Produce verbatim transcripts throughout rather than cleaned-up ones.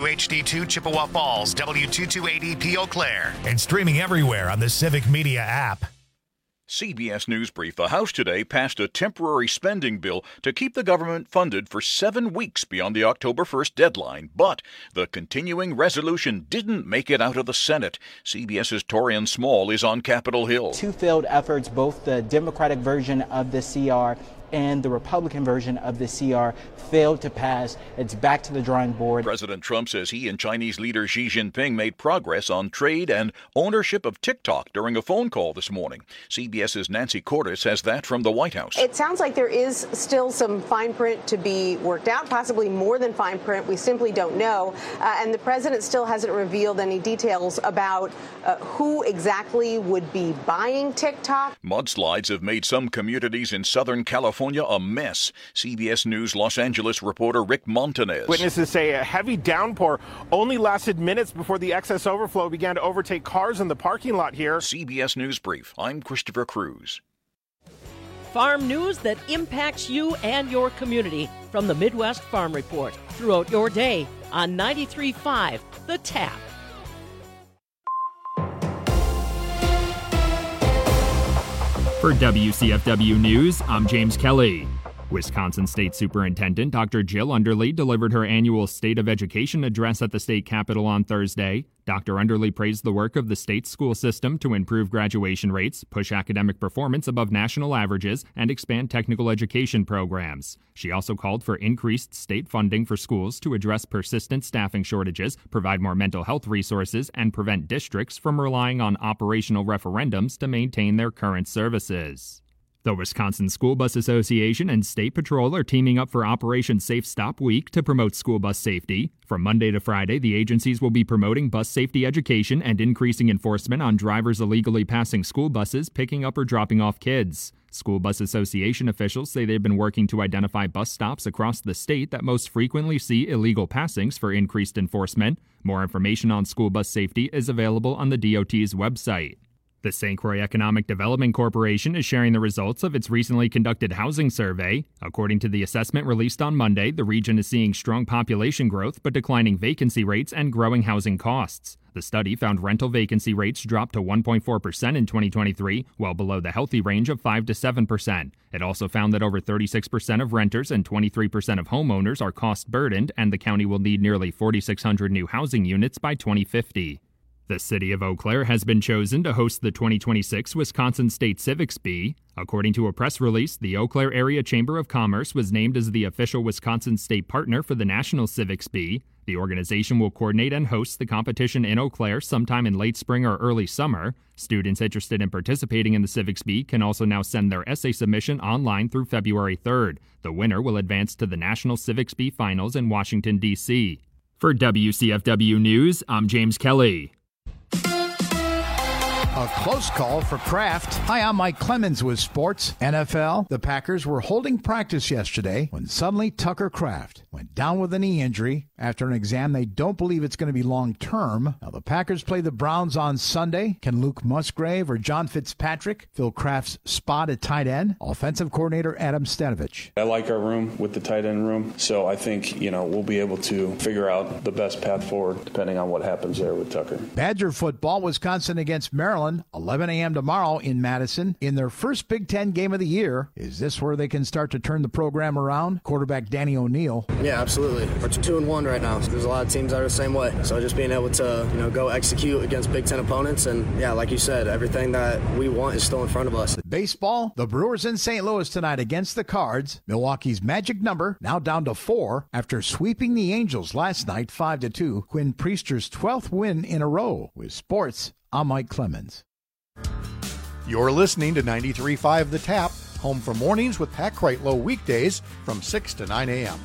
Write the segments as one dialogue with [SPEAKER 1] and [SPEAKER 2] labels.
[SPEAKER 1] H D two Chippewa Falls, W two two eighty P Eau Claire.
[SPEAKER 2] And streaming everywhere on the Civic Media app.
[SPEAKER 3] C B S News Brief. The House today passed a temporary spending bill to keep the government funded for seven weeks beyond the October first deadline. But the continuing resolution didn't make it out of the Senate. CBS's Torian Small is on Capitol Hill.
[SPEAKER 4] Two failed efforts, both the Democratic version of the C R and the Republican version of the C R failed to pass. It's back to the drawing board.
[SPEAKER 3] President Trump says he and Chinese leader Xi Jinping made progress on trade and ownership of TikTok during a phone call this morning. CBS's Nancy Cordes has that from the White House.
[SPEAKER 5] It sounds like there is still some fine print to be worked out, possibly more than fine print. We simply don't know. Uh, and the president still hasn't revealed any details about uh, who exactly would be buying TikTok.
[SPEAKER 3] Mudslides have made some communities in Southern California a mess. C B S News Los Angeles reporter Rick Montanez.
[SPEAKER 6] Witnesses say a heavy downpour only lasted minutes before the excess overflow began to overtake cars in the parking lot here.
[SPEAKER 3] C B S News Brief. I'm Christopher Cruz.
[SPEAKER 7] Farm news that impacts you and your community from the Midwest Farm Report throughout your day on ninety-three point five The Tap.
[SPEAKER 8] For W C F W News, I'm James Kelly. Wisconsin State Superintendent Doctor Jill Underly delivered her annual State of Education address at the state capitol on Thursday. Doctor Underly praised the work of the state's school system to improve graduation rates, push academic performance above national averages, and expand technical education programs. She also called for increased state funding for schools to address persistent staffing shortages, provide more mental health resources, and prevent districts from relying on operational referendums to maintain their current services. The Wisconsin School Bus Association and State Patrol are teaming up for Operation Safe Stop Week to promote school bus safety. From Monday to Friday, the agencies will be promoting bus safety education and increasing enforcement on drivers illegally passing school buses, picking up or dropping off kids. School Bus Association officials say they've been working to identify bus stops across the state that most frequently see illegal passings for increased enforcement. More information on school bus safety is available on the D O T's website. The Saint Croix Economic Development Corporation is sharing the results of its recently conducted housing survey. According to the assessment released on Monday, the region is seeing strong population growth but declining vacancy rates and growing housing costs. The study found rental vacancy rates dropped to one point four percent in twenty twenty-three, well below the healthy range of five to seven percent. It also found that over thirty-six percent of renters and twenty-three percent of homeowners are cost-burdened, and the county will need nearly forty-six hundred new housing units by twenty fifty. The city of Eau Claire has been chosen to host the twenty twenty-six Wisconsin State Civics Bee. According to a press release, the Eau Claire Area Chamber of Commerce was named as the official Wisconsin state partner for the National Civics Bee. The organization will coordinate and host the competition in Eau Claire sometime in late spring or early summer. Students interested in participating in the Civics Bee can also now send their essay submission online through February third. The winner will advance to the National Civics Bee Finals in Washington, D C. For W C F W News, I'm James Kelly.
[SPEAKER 9] A close call for Kraft. Hi, I'm Mike Clemens with sports. N F L, the Packers were holding practice yesterday when suddenly Tucker Kraft went down with a knee injury after an exam they don't believe it's going to be long-term. Now, the Packers play the Browns on Sunday. Can Luke Musgrave or John Fitzpatrick fill Kraft's spot at tight end? Offensive coordinator Adam Stanovich.
[SPEAKER 10] I like our room with the tight end room, so I think, you know, we'll be able to figure out the best path forward depending on what happens there with Tucker.
[SPEAKER 9] Badger football, Wisconsin against Maryland, eleven a.m. tomorrow in Madison. In their first Big Ten game of the year, is this where they can start to turn the program around? Quarterback Danny O'Neill.
[SPEAKER 11] Yeah, absolutely. We're two and one right now. There's a lot of teams that are the same way. So just being able to, you know, go execute against Big Ten opponents, and yeah, like you said, everything that we want is still in front of us.
[SPEAKER 9] Baseball, the Brewers in Saint Louis tonight against the Cards. Milwaukee's magic number now down to four after sweeping the Angels last night five to two. Quinn Priester's twelfth win in a row. With sports, I'm Mike Clemens.
[SPEAKER 12] You're listening to ninety-three point five The Tap, home for mornings with Pat Kreitlow weekdays from six to nine a.m.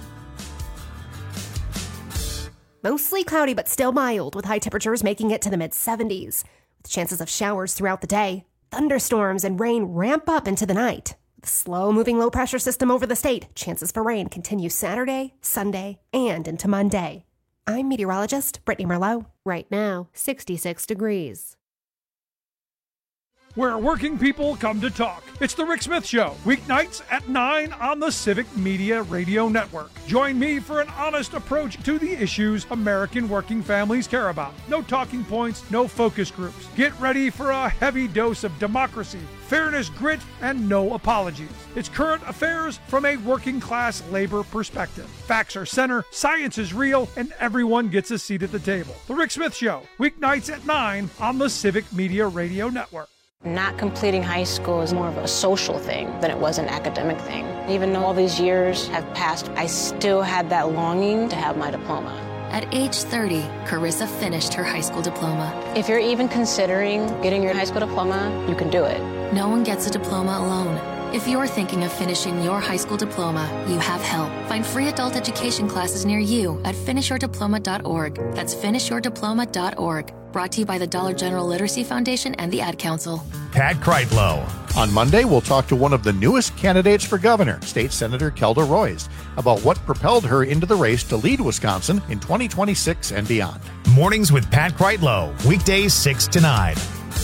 [SPEAKER 13] Mostly cloudy but still mild, with high temperatures making it to the mid seventies. With chances of showers throughout the day, thunderstorms and rain ramp up into the night. With a slow-moving low-pressure system over the state, chances for rain continue Saturday, Sunday, and into Monday. I'm meteorologist Brittany Merlot. Right now, sixty-six degrees.
[SPEAKER 14] where working people come to talk. It's The Rick Smith Show, weeknights at nine on the Civic Media Radio Network. Join me for an honest approach to the issues American working families care about. No talking points, no focus groups. Get ready for a heavy dose of democracy, fairness, grit, and no apologies. It's current affairs from a working class labor perspective. Facts are center, science is real, and everyone gets a seat at the table. The Rick Smith Show, weeknights at nine on the Civic Media Radio Network.
[SPEAKER 15] Not completing high school is more of a social thing than it was an academic thing. Even though all these years have passed, I still had that longing to have my diploma.
[SPEAKER 16] At age thirty, Carissa finished her high school diploma.
[SPEAKER 15] If you're even considering getting your high school diploma, you can do it.
[SPEAKER 16] No one gets a diploma alone. If you're thinking of finishing your high school diploma, you have help. Find free adult education classes near you at finish your diploma dot org. That's finish your diploma dot org. Brought to you by the Dollar General Literacy Foundation and the Ad Council.
[SPEAKER 2] Pat Kreitlow.
[SPEAKER 12] On Monday, we'll talk to one of the newest candidates for governor, State Senator Kelda Roys, about what propelled her into the race to lead Wisconsin in twenty twenty-six and beyond.
[SPEAKER 2] Mornings with Pat Kreitlow, weekdays six to nine.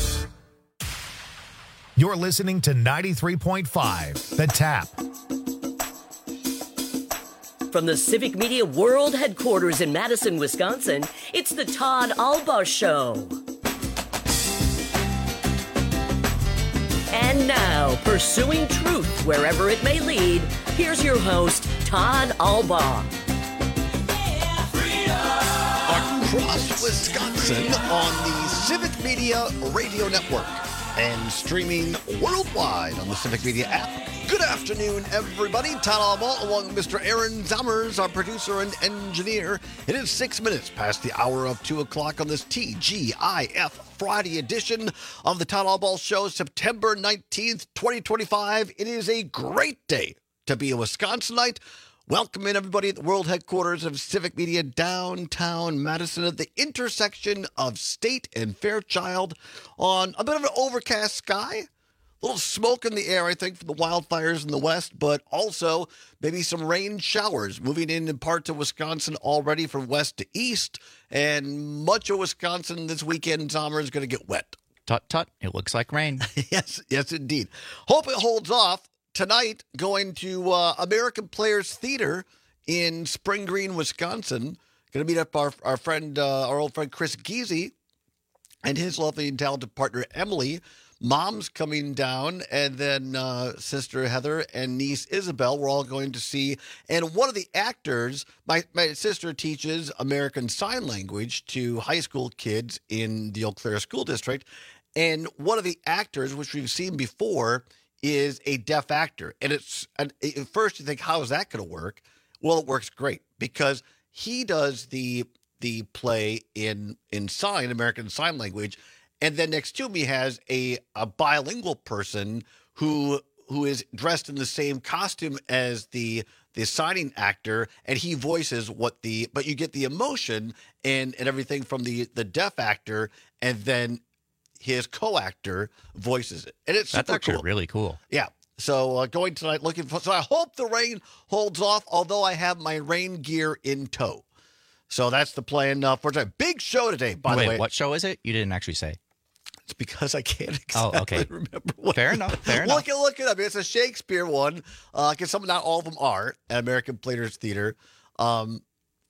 [SPEAKER 2] You're listening to ninety-three point five, The Tap.
[SPEAKER 17] From the Civic Media World Headquarters in Madison, Wisconsin, it's the Todd Alba Show. And now, pursuing truth wherever it may lead, here's your host, Todd Alba.
[SPEAKER 18] Across Wisconsin on the Civic Media Radio Network and streaming worldwide on the Civic Media app. Good afternoon, everybody. Todd Alba along with Mister Aaron Zammers, our producer and engineer. It is six minutes past the hour of two o'clock on this T G I F Friday edition of the Todd Alba Show, September nineteenth, twenty twenty-five. It is a great day to be a Wisconsinite. Welcome in, everybody, at the world headquarters of Civic Media, downtown Madison, at the intersection of State and Fairchild, on a bit of an overcast sky. A little smoke in the air, I think, from the wildfires in the west, but also maybe some rain showers moving in in parts of Wisconsin already from west to east, and much of Wisconsin this weekend, summer, is going to get wet.
[SPEAKER 19] Tut, tut, it looks like rain.
[SPEAKER 18] Yes, yes, indeed. Hope it holds off. Tonight, going to uh, American Players Theater in Spring Green, Wisconsin. Going to meet up our our friend, uh, our old friend Chris Giese and his lovely and talented partner Emily. Mom's coming down, and then uh, sister Heather and niece Isabel. We're all going to see. And one of the actors, my, my sister teaches American Sign Language to high school kids in the Eau Claire School District. And one of the actors, which we've seen before, is a deaf actor. And it's and at first you think, how is that going to work? Well, it works great because he does the the play in in sign, American Sign Language, and then next to him he has a, a bilingual person who who is dressed in the same costume as the the signing actor, and he voices what the but you get the emotion and and everything from the the deaf actor, and then his co-actor voices it. And it's
[SPEAKER 19] That's
[SPEAKER 18] super
[SPEAKER 19] actually
[SPEAKER 18] cool.
[SPEAKER 19] really cool.
[SPEAKER 18] Yeah. So uh, going tonight looking for, so I hope the rain holds off, although I have my rain gear in tow. So that's the plan uh, for tonight. Big show today, by
[SPEAKER 19] Wait,
[SPEAKER 18] the way.
[SPEAKER 19] what show is it? You didn't actually say.
[SPEAKER 18] It's because I can't exactly
[SPEAKER 19] oh, okay.
[SPEAKER 18] remember what
[SPEAKER 19] Fair enough. Fair enough.
[SPEAKER 18] Look, look it up. It's a Shakespeare one, because uh, some, not all of them are, at American Players Theater. Um,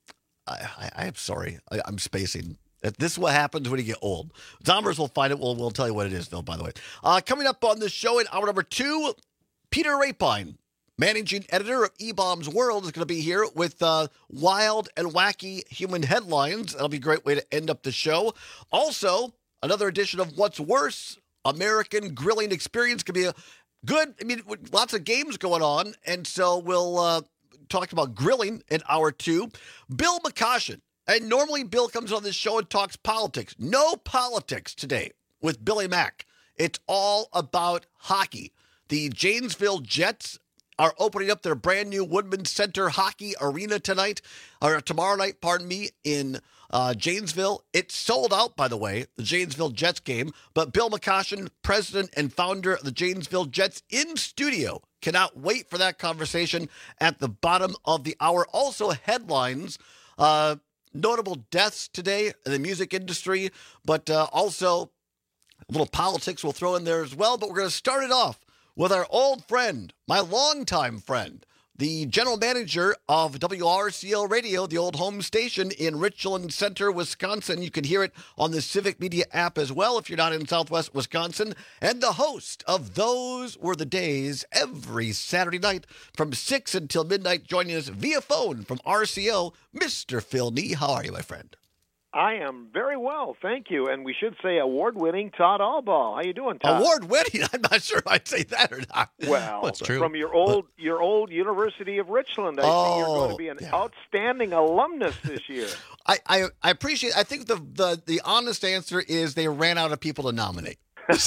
[SPEAKER 18] I, I, I am sorry. I, I'm spacing. This is what happens when you get old. Zombers will find it. We'll, we'll tell you what it is, though, by the way. Uh, coming up on the show in hour number two, Peter Rapine, managing editor of E-Bombs World, is going to be here with uh, wild and wacky human headlines. That'll be a great way to end up the show. Also, another edition of What's Worse, American Grilling Experience. Could be a good, I mean, lots of games going on. And so we'll uh, talk about grilling in hour two. Bill McCoshen. And normally Bill comes on this show and talks politics. No politics today with Billy Mack. It's all about hockey. The Janesville Jets are opening up their brand new Woodman Center Hockey Arena tonight, or tomorrow night, pardon me, in uh, Janesville. It's sold out, by the way, the Janesville Jets game. But Bill McCoshen, president and founder of the Janesville Jets, in studio. Cannot wait for that conversation at the bottom of the hour. Also, headlines. Uh, Notable deaths today in the music industry, but uh, also A little politics we'll throw in there as well, but we're going to start it off with our old friend, my longtime friend, the general manager of W R C L Radio, the old home station in Richland Center, Wisconsin. You can hear it on the Civic Media app as well if you're not in Southwest Wisconsin. And the host of Those Were the Days every Saturday night from six until midnight, joining us via phone from R C O, Mister Phil Nee. How are you, my friend?
[SPEAKER 20] I am very well, thank you. And we should say award-winning Todd Albaugh. How you doing, Todd?
[SPEAKER 18] Award-winning? I'm not sure I'd say that or not.
[SPEAKER 20] Well,
[SPEAKER 18] That's true.
[SPEAKER 20] From your old your old University of Richland, I
[SPEAKER 18] oh,
[SPEAKER 20] think you're going to be an yeah. outstanding alumnus this year.
[SPEAKER 18] I, I, I appreciate I think the, the, the honest answer is they ran out of people to nominate.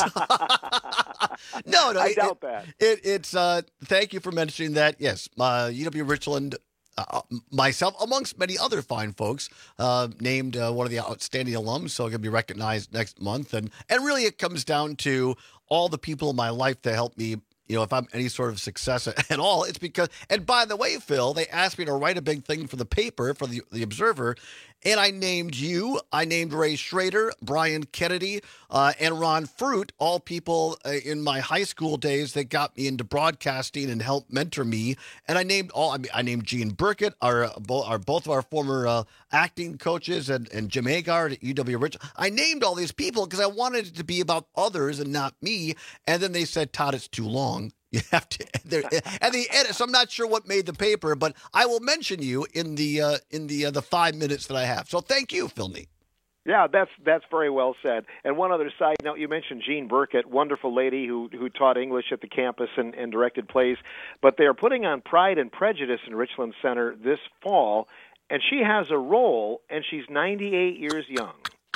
[SPEAKER 18] no, no.
[SPEAKER 20] I
[SPEAKER 18] it,
[SPEAKER 20] doubt
[SPEAKER 18] it,
[SPEAKER 20] that.
[SPEAKER 18] It, it's, uh, thank you for mentioning that. Yes, uh, U W Richland... Uh, myself, amongst many other fine folks, uh, named uh, one of the outstanding alums, so I'm going to be recognized next month. And and really it comes down to all the people in my life that help me, you know, if I'm any sort of success at, at all, it's because, and by the way, Phil, they asked me to write a big thing for the paper, for the, the Observer, and I named you, I named Ray Schrader, Brian Kennedy, uh, and Ron Fruit, all people uh, in my high school days that got me into broadcasting and helped mentor me. And I named all, I mean, I named Gene Burkett, our, bo- our both of our former uh, acting coaches, and, and Jim Agard at U W Richland. I named all these people because I wanted it to be about others and not me. And then they said, Todd, it's too long. You have to, and the edit. So I'm not sure what made the paper, but I will mention you in the uh, in the uh, the five minutes that I have. So thank you, Phil Nee.
[SPEAKER 20] Yeah, that's that's very well said. And one other side note, you mentioned Jean Burkett, wonderful lady who who taught English at the campus and, and directed plays. But they are putting on Pride and Prejudice in Richland Center this fall, and she has a role, and she's ninety-eight years young.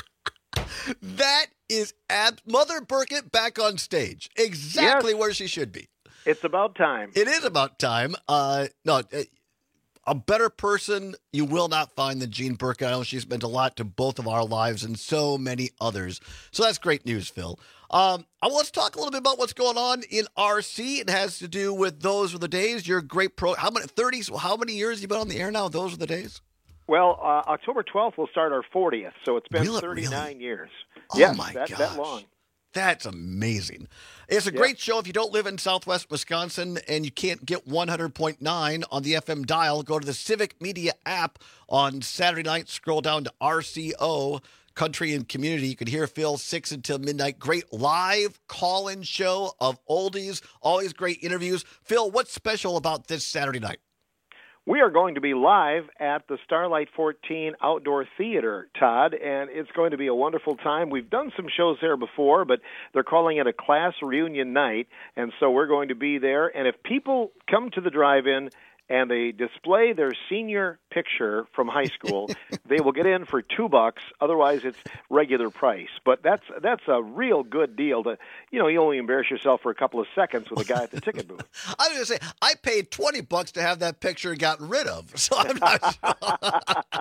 [SPEAKER 18] That is ab- Mother Burkett back on stage, exactly
[SPEAKER 20] yes.
[SPEAKER 18] where she should be.
[SPEAKER 20] It's about time.
[SPEAKER 18] It is about time. Uh, no, a better person you will not find than Jean Burkett. I know she's meant a lot to both of our lives and so many others. So that's great news, Phil. Um, let's talk a little bit about what's going on in R C. It has to do with Those Were the Days. You're a great pro. How many thirties? How many years have you been on the air now? Those Were the Days.
[SPEAKER 20] Well, uh, October twelfth will start our fortieth, so it's been
[SPEAKER 18] really?
[SPEAKER 20] thirty-nine
[SPEAKER 18] really?
[SPEAKER 20] years.
[SPEAKER 18] Oh
[SPEAKER 20] yes,
[SPEAKER 18] my
[SPEAKER 20] that,
[SPEAKER 18] gosh.
[SPEAKER 20] that long.
[SPEAKER 18] That's amazing. It's a
[SPEAKER 20] yeah.
[SPEAKER 18] great show. If you don't live in Southwest Wisconsin and you can't get one hundred point nine on the F M dial, go to the Civic Media app on Saturday night. Scroll down to R C O, Country and Community. You can hear Phil six until midnight. Great live call-in show of oldies. Always great interviews. Phil, what's special about this Saturday night?
[SPEAKER 20] We are going to be live at the Starlight fourteen Outdoor Theater, Todd, and it's going to be a wonderful time. We've done some shows there before, but they're calling it a class reunion night, and so we're going to be there. And if people come to the drive-in and they display their senior picture from high school, they will get in for two bucks. Otherwise, it's regular price. But that's that's a real good deal. To you know, you only embarrass yourself for a couple of seconds with a guy at the ticket booth.
[SPEAKER 18] I was going to say, I paid twenty bucks to have that picture gotten rid of, so I'm not sure.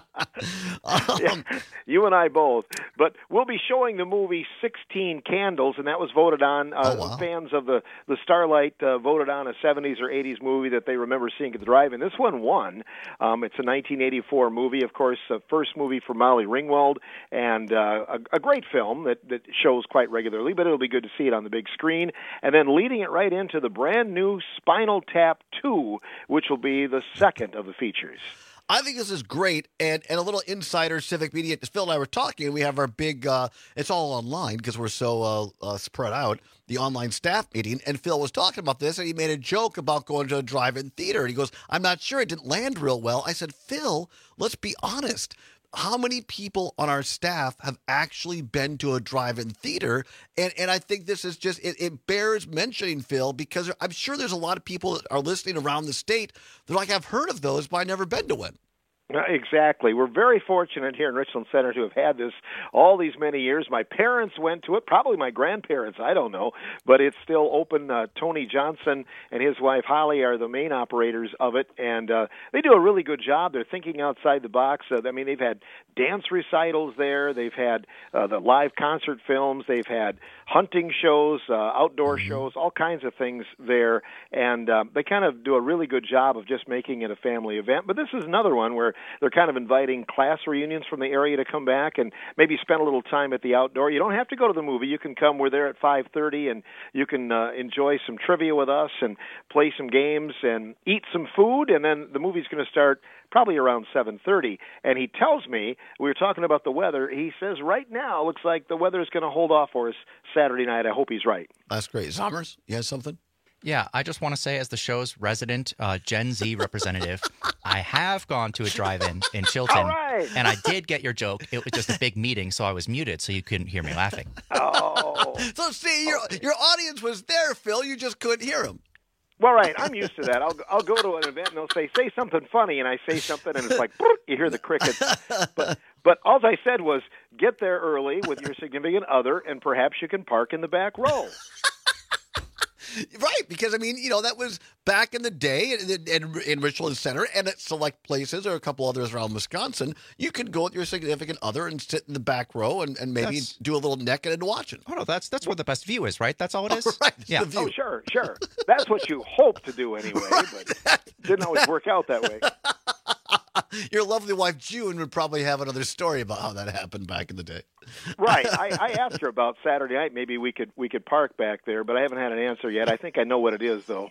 [SPEAKER 18] um,
[SPEAKER 20] yeah, you and I both. But we'll be showing the movie sixteen Candles, and that was voted on. Uh,
[SPEAKER 18] oh, wow.
[SPEAKER 20] Fans of the, the Starlight uh, voted on a seventies or eighties movie that they remember seeing at the drive-in. This one won. Um, it's a nineteen eighty-four movie, of course, the first movie for Molly Ringwald, and uh, a, a great film that, that shows quite regularly, but it'll be good to see it on the big screen. And then leading it right into the brand new Spinal Tap two, which will be the second of the features.
[SPEAKER 18] I think this is great, and, and a little insider Civic Media. Phil and I were talking, and we have our big, uh, it's all online because we're so uh, uh, spread out, the online staff meeting, and Phil was talking about this, and he made a joke about going to a drive-in theater, and he goes, I'm not sure, it didn't land real well. I said, Phil, let's be honest. How many people on our staff have actually been to a drive-in theater? And and I think this is just, it, it bears mentioning, Phil, because I'm sure there's a lot of people that are listening around the state that are like, I've heard of those, but I've never been to one.
[SPEAKER 20] Exactly. We're very fortunate here in Richland Center to have had this all these many years. My parents went to it, probably my grandparents, I don't know, but it's still open. Uh, Tony Johnson and his wife Holly are the main operators of it, and uh, they do a really good job. They're thinking outside the box. Uh, I mean, they've had dance recitals there. They've had uh, the live concert films. They've had hunting shows, uh, outdoor mm-hmm. shows, all kinds of things there, and uh, they kind of do a really good job of just making it a family event. But this is another one where they're kind of inviting class reunions from the area to come back and maybe spend a little time at the outdoor. You don't have to go to the movie. You can come. We're there at five thirty, and you can uh, enjoy some trivia with us and play some games and eat some food, and then the movie's going to start probably around seven thirty. And he tells me, we were talking about the weather, he says right now looks like the weather is going to hold off for us Saturday night. I hope he's right.
[SPEAKER 18] That's great. Zommers, you have something?
[SPEAKER 19] Yeah, I just want to say, as the show's resident uh, Gen Z representative, I have gone to a drive-in in Chilton,
[SPEAKER 20] All right.
[SPEAKER 19] and I did get your joke. It was just a big meeting, so I was muted, so you couldn't hear me laughing.
[SPEAKER 20] Oh.
[SPEAKER 18] So, see, your your audience was there, Phil. You just couldn't hear them.
[SPEAKER 20] Well, right. I'm used to that. I'll I'll go to an event and they'll say say something funny, and I say something, and it's like you hear the crickets. But but all I said was get there early with your significant other, and perhaps you can park in the back row.
[SPEAKER 18] Right, because, I mean, you know, that was back in the day in, in, in Richland Center and at select places or a couple others around Wisconsin. You could go with your significant other and sit in the back row and, and maybe
[SPEAKER 19] That's-
[SPEAKER 18] do a little necking and watching.
[SPEAKER 19] Oh, no, that's that's where the best view is, right? That's all it is?
[SPEAKER 18] Right.
[SPEAKER 19] Yeah.
[SPEAKER 18] The view.
[SPEAKER 20] Oh, sure, sure. That's what you hope to do anyway, but didn't always work out that way.
[SPEAKER 18] Your lovely wife, June, would probably have another story about how that happened back in the day.
[SPEAKER 20] Right. I, I asked her about Saturday night. Maybe we could we could park back there, but I haven't had an answer yet. I think I know what it is, though.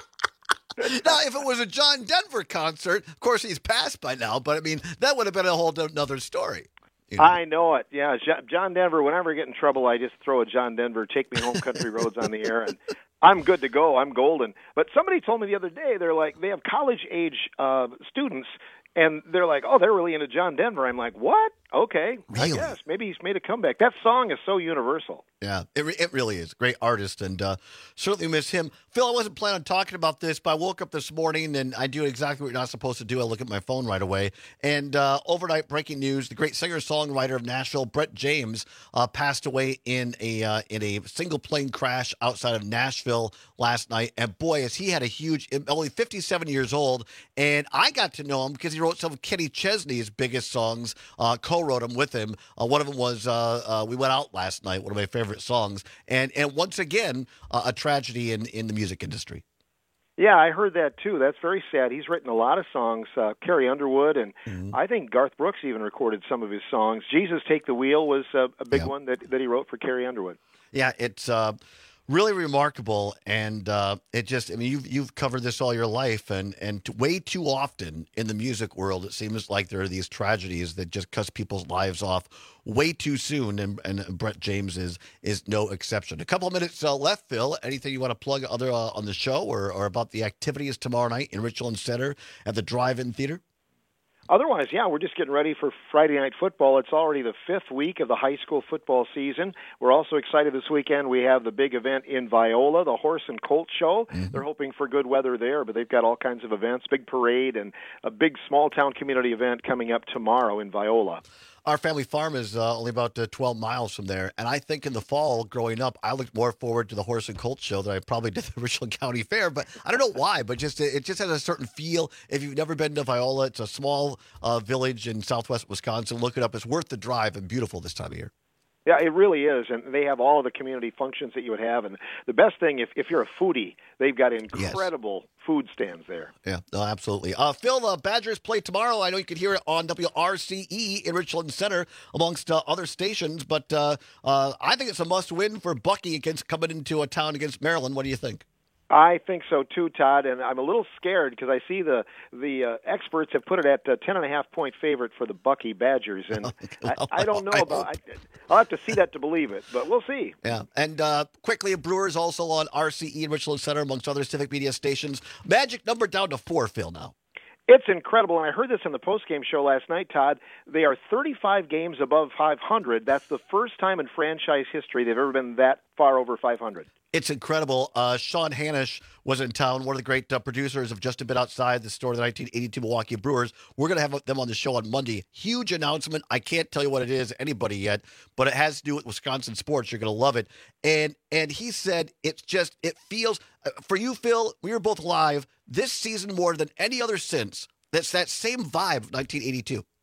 [SPEAKER 18] Now, if it was a John Denver concert, of course he's passed by now, but I mean, that would have been a whole another story. You know?
[SPEAKER 20] I know it. Yeah, John Denver, whenever I get in trouble, I just throw a John Denver, Take Me Home Country Roads on the air, and I'm good to go. I'm golden. But somebody told me the other day, they're like, they have college-age uh, students, and they're like, oh, they're really into John Denver. I'm like, what? Okay,
[SPEAKER 18] Really?
[SPEAKER 20] I guess. Maybe he's made a comeback. That song is so universal.
[SPEAKER 18] Yeah, it, re- it really is. Great artist, and uh, certainly miss him. Phil, I wasn't planning on talking about this, but I woke up this morning, and I do exactly what you're not supposed to do. I look at my phone right away. And uh, overnight breaking news, the great singer-songwriter of Nashville, Brett James, uh, passed away in a uh, in a single-plane crash outside of Nashville last night. And boy, has he had a huge, only fifty-seven years old, and I got to know him because he wrote some of Kenny Chesney's biggest songs, uh, co-wrote them with him. Uh, one of them was uh, uh, We Went Out Last Night, one of my favorite songs. And and once again, uh, a tragedy in, in the music industry.
[SPEAKER 20] Yeah, I heard that too. That's very sad. He's written a lot of songs, uh, Carrie Underwood, and
[SPEAKER 18] Mm-hmm.
[SPEAKER 20] I think Garth Brooks even recorded some of his songs. Jesus Take the Wheel was uh, a big
[SPEAKER 18] Yeah.
[SPEAKER 20] one that, that he wrote for Carrie Underwood.
[SPEAKER 18] Yeah, it's uh, really remarkable, and uh, it just, I mean, you've, you've covered this all your life, and, and t- way too often in the music world, it seems like there are these tragedies that just cuts people's lives off way too soon, and, and Brett James is is no exception. A couple of minutes uh, left, Phil. Anything you want to plug other uh, on the show or, or about the activities tomorrow night in Richland Center at the Drive-In Theater?
[SPEAKER 20] Otherwise, yeah, we're just getting ready for Friday Night Football. It's already the fifth week of the high school football season. We're also excited this weekend. We have the big event in Viola, the Horse and Colt Show.
[SPEAKER 18] Mm-hmm.
[SPEAKER 20] They're hoping for good weather there, but they've got all kinds of events, big parade, and a big small-town community event coming up tomorrow in Viola.
[SPEAKER 18] Our family farm is uh, only about uh, twelve miles from there, and I think in the fall, growing up, I looked more forward to the Horse and Colt Show than I probably did the Richland County Fair. But I don't know why, but just it just has a certain feel. If you've never been to Viola, it's a small uh, village in southwest Wisconsin. Look it up; it's worth the drive and beautiful this time of year.
[SPEAKER 20] Yeah, it really is, and they have all of the community functions that you would have. And the best thing, if, if you're a foodie, they've got incredible yes. food stands there.
[SPEAKER 18] Yeah, no, absolutely. Uh, Phil, the Badgers play tomorrow. I know you can hear it on W R C E in Richland Center, amongst uh, other stations, but uh, uh, I think it's a must-win for Bucky against coming into a town against Maryland. What do you think?
[SPEAKER 20] I think so too, Todd, and I'm a little scared because I see the the uh, experts have put it at uh, ten and a half point favorite for the Bucky Badgers, and well, I, I don't know I about. I, I'll have to see that to believe it, but we'll see.
[SPEAKER 18] Yeah, and uh, quickly, Brewers also on R C E in Richland Center, amongst other Civic Media stations. Magic number down to four, Phil. Now.
[SPEAKER 20] It's incredible, and I heard this in the postgame show last night, Todd. They are thirty-five games above five hundred. That's the first time in franchise history they've ever been that far over five hundred.
[SPEAKER 18] It's incredible. Uh, Sean Hanisch was in town, one of the great uh, producers of Just a Bit Outside, the story of the nineteen eighty-two Milwaukee Brewers. We're going to have them on the show on Monday. Huge announcement. I can't tell you what it is, anybody yet, but it has to do with Wisconsin sports. You're going to love it. And and he said it's just, it feels, uh, for you, Phil, we were both live, this season more than any other since, that's that same vibe of nineteen eighty-two.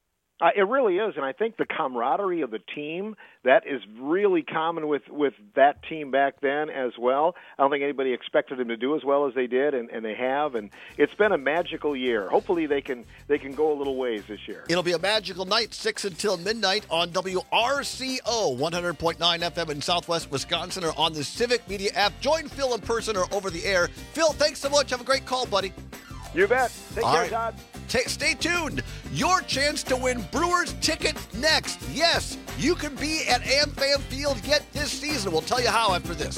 [SPEAKER 20] Uh, it really is, and I think the camaraderie of the team, that is really common with, with that team back then as well. I don't think anybody expected them to do as well as they did, and, and they have, and it's been a magical year. Hopefully they can they can go a little ways this year.
[SPEAKER 18] It'll be a magical night, six until midnight on W R C O, one hundred point nine F M in Southwest Wisconsin, or on the Civic Media app. Join Phil in person or over the air. Phil, thanks so much. Have a great call, buddy.
[SPEAKER 20] You bet. Take
[SPEAKER 18] All
[SPEAKER 20] care,
[SPEAKER 18] right.
[SPEAKER 20] Todd.
[SPEAKER 18] T- stay tuned. Your chance to win Brewers tickets next. Yes, you can be at AmFam Field yet this season. We'll tell you how after this.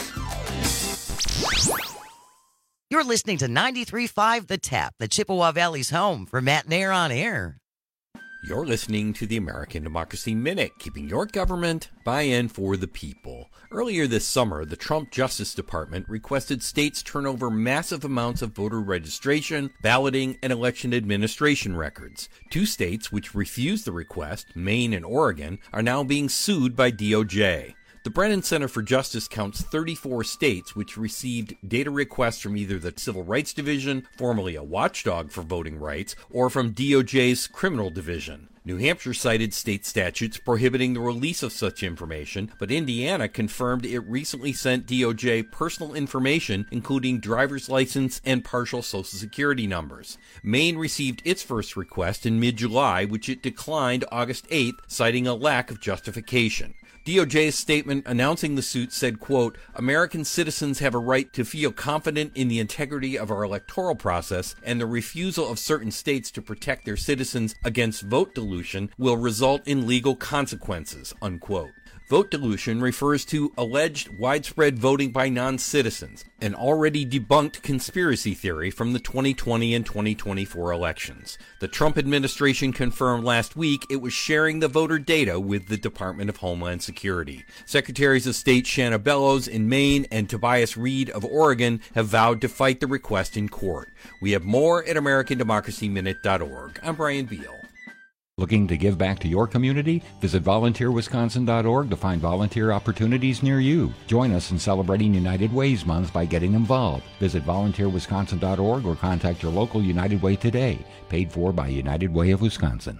[SPEAKER 21] You're listening to ninety-three point five The Tap, the Chippewa Valley's home for Matt Nair on Air.
[SPEAKER 22] You're listening to the American Democracy Minute, keeping your government buy-in for the people. Earlier this summer, the Trump Justice Department requested states turn over massive amounts of voter registration, balloting, and election administration records. Two states which refused the request, Maine and Oregon, are now being sued by D O J. The Brennan Center for Justice counts thirty-four states which received data requests from either the Civil Rights Division, formerly a watchdog for voting rights, or from D O J's Criminal Division. New Hampshire cited state statutes prohibiting the release of such information, but Indiana confirmed it recently sent D O J personal information, including driver's license and partial Social Security numbers. Maine received its first request in mid-July, which it declined August eighth, citing a lack of justification. D O J's statement announcing the suit said, quote, American citizens have a right to feel confident in the integrity of our electoral process, and the refusal of certain states to protect their citizens against vote dilution will result in legal consequences, unquote. Vote dilution refers to alleged widespread voting by non-citizens, an already debunked conspiracy theory from the twenty twenty and twenty twenty-four elections. The Trump administration confirmed last week it was sharing the voter data with the Department of Homeland Security. Secretaries of State Shanna Bellows in Maine and Tobias Reed of Oregon have vowed to fight the request in court. We have more at American Democracy Minute dot org. I'm Brian Beal.
[SPEAKER 23] Looking to give back to your community? Visit volunteer wisconsin dot org to find volunteer opportunities near you. Join us in celebrating United Ways Month by getting involved. Visit volunteer wisconsin dot org or contact your local United Way today. Paid for by United Way of Wisconsin.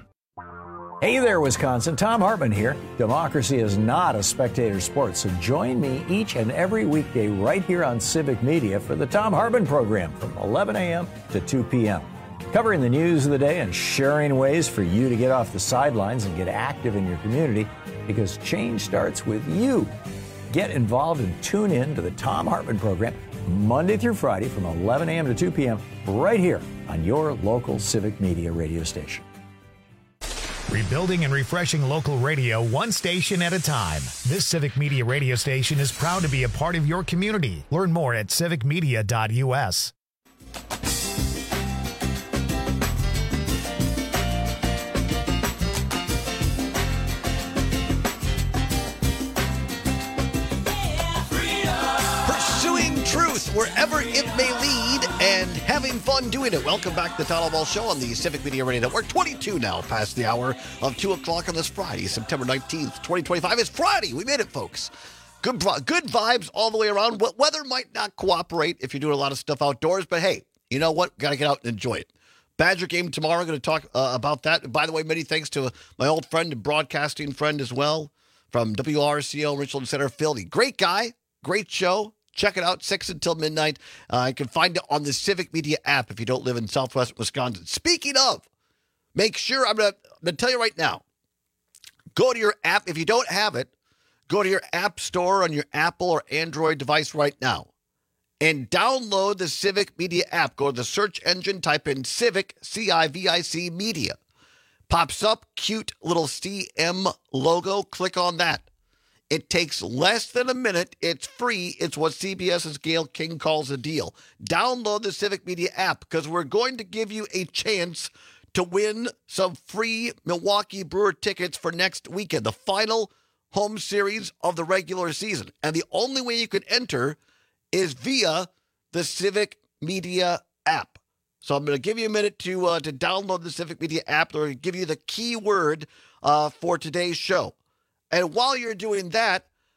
[SPEAKER 24] Hey there, Wisconsin. Tom Hartman here. Democracy is not a spectator sport, so join me each and every weekday right here on Civic Media for the Tom Hartman program from eleven a.m. to two p.m. Covering the news of the day and sharing ways for you to get off the sidelines and get active in your community, because change starts with you. Get involved and tune in to the Tom Hartman program Monday through Friday from eleven a.m. to two p.m. right here on your local Civic Media radio station.
[SPEAKER 2] Rebuilding and refreshing local radio one station at a time. This Civic Media radio station is proud to be a part of your community. Learn more at civic media dot u s.
[SPEAKER 18] Wherever it may lead, and having fun doing it. Welcome back to the Todd Ball Show on the Civic Media Radio Network. twenty-two now, past the hour of two o'clock on this Friday, September nineteenth, twenty twenty-five. It's Friday. We made it, folks. Good good vibes all the way around. Weather might not cooperate if you're doing a lot of stuff outdoors, but hey, you know what? Got to get out and enjoy it. Badger game tomorrow. I'm going to talk uh, about that. By the way, many thanks to my old friend and broadcasting friend as well from W R C O Richland Center, Phil. Great guy. Great show. Check it out, six until midnight. Uh, you can find it on the Civic Media app if you don't live in Southwest Wisconsin. Speaking of, make sure, I'm going to tell you right now, go to your app. If you don't have it, go to your app store on your Apple or Android device right now and download the Civic Media app. Go to the search engine, type in Civic, C I V I C Media. Pops up, cute little C M logo. Click on that. It takes less than a minute. It's free. It's what CBS's Gail King calls a deal. Download the Civic Media app because we're going to give you a chance to win some free Milwaukee Brewer tickets for next weekend, the final home series of the regular season. And the only way you can enter is via the Civic Media app. So I'm going to give you a minute to uh, to download the Civic Media app. Or give you the keyword uh, for today's show. And while you're doing that,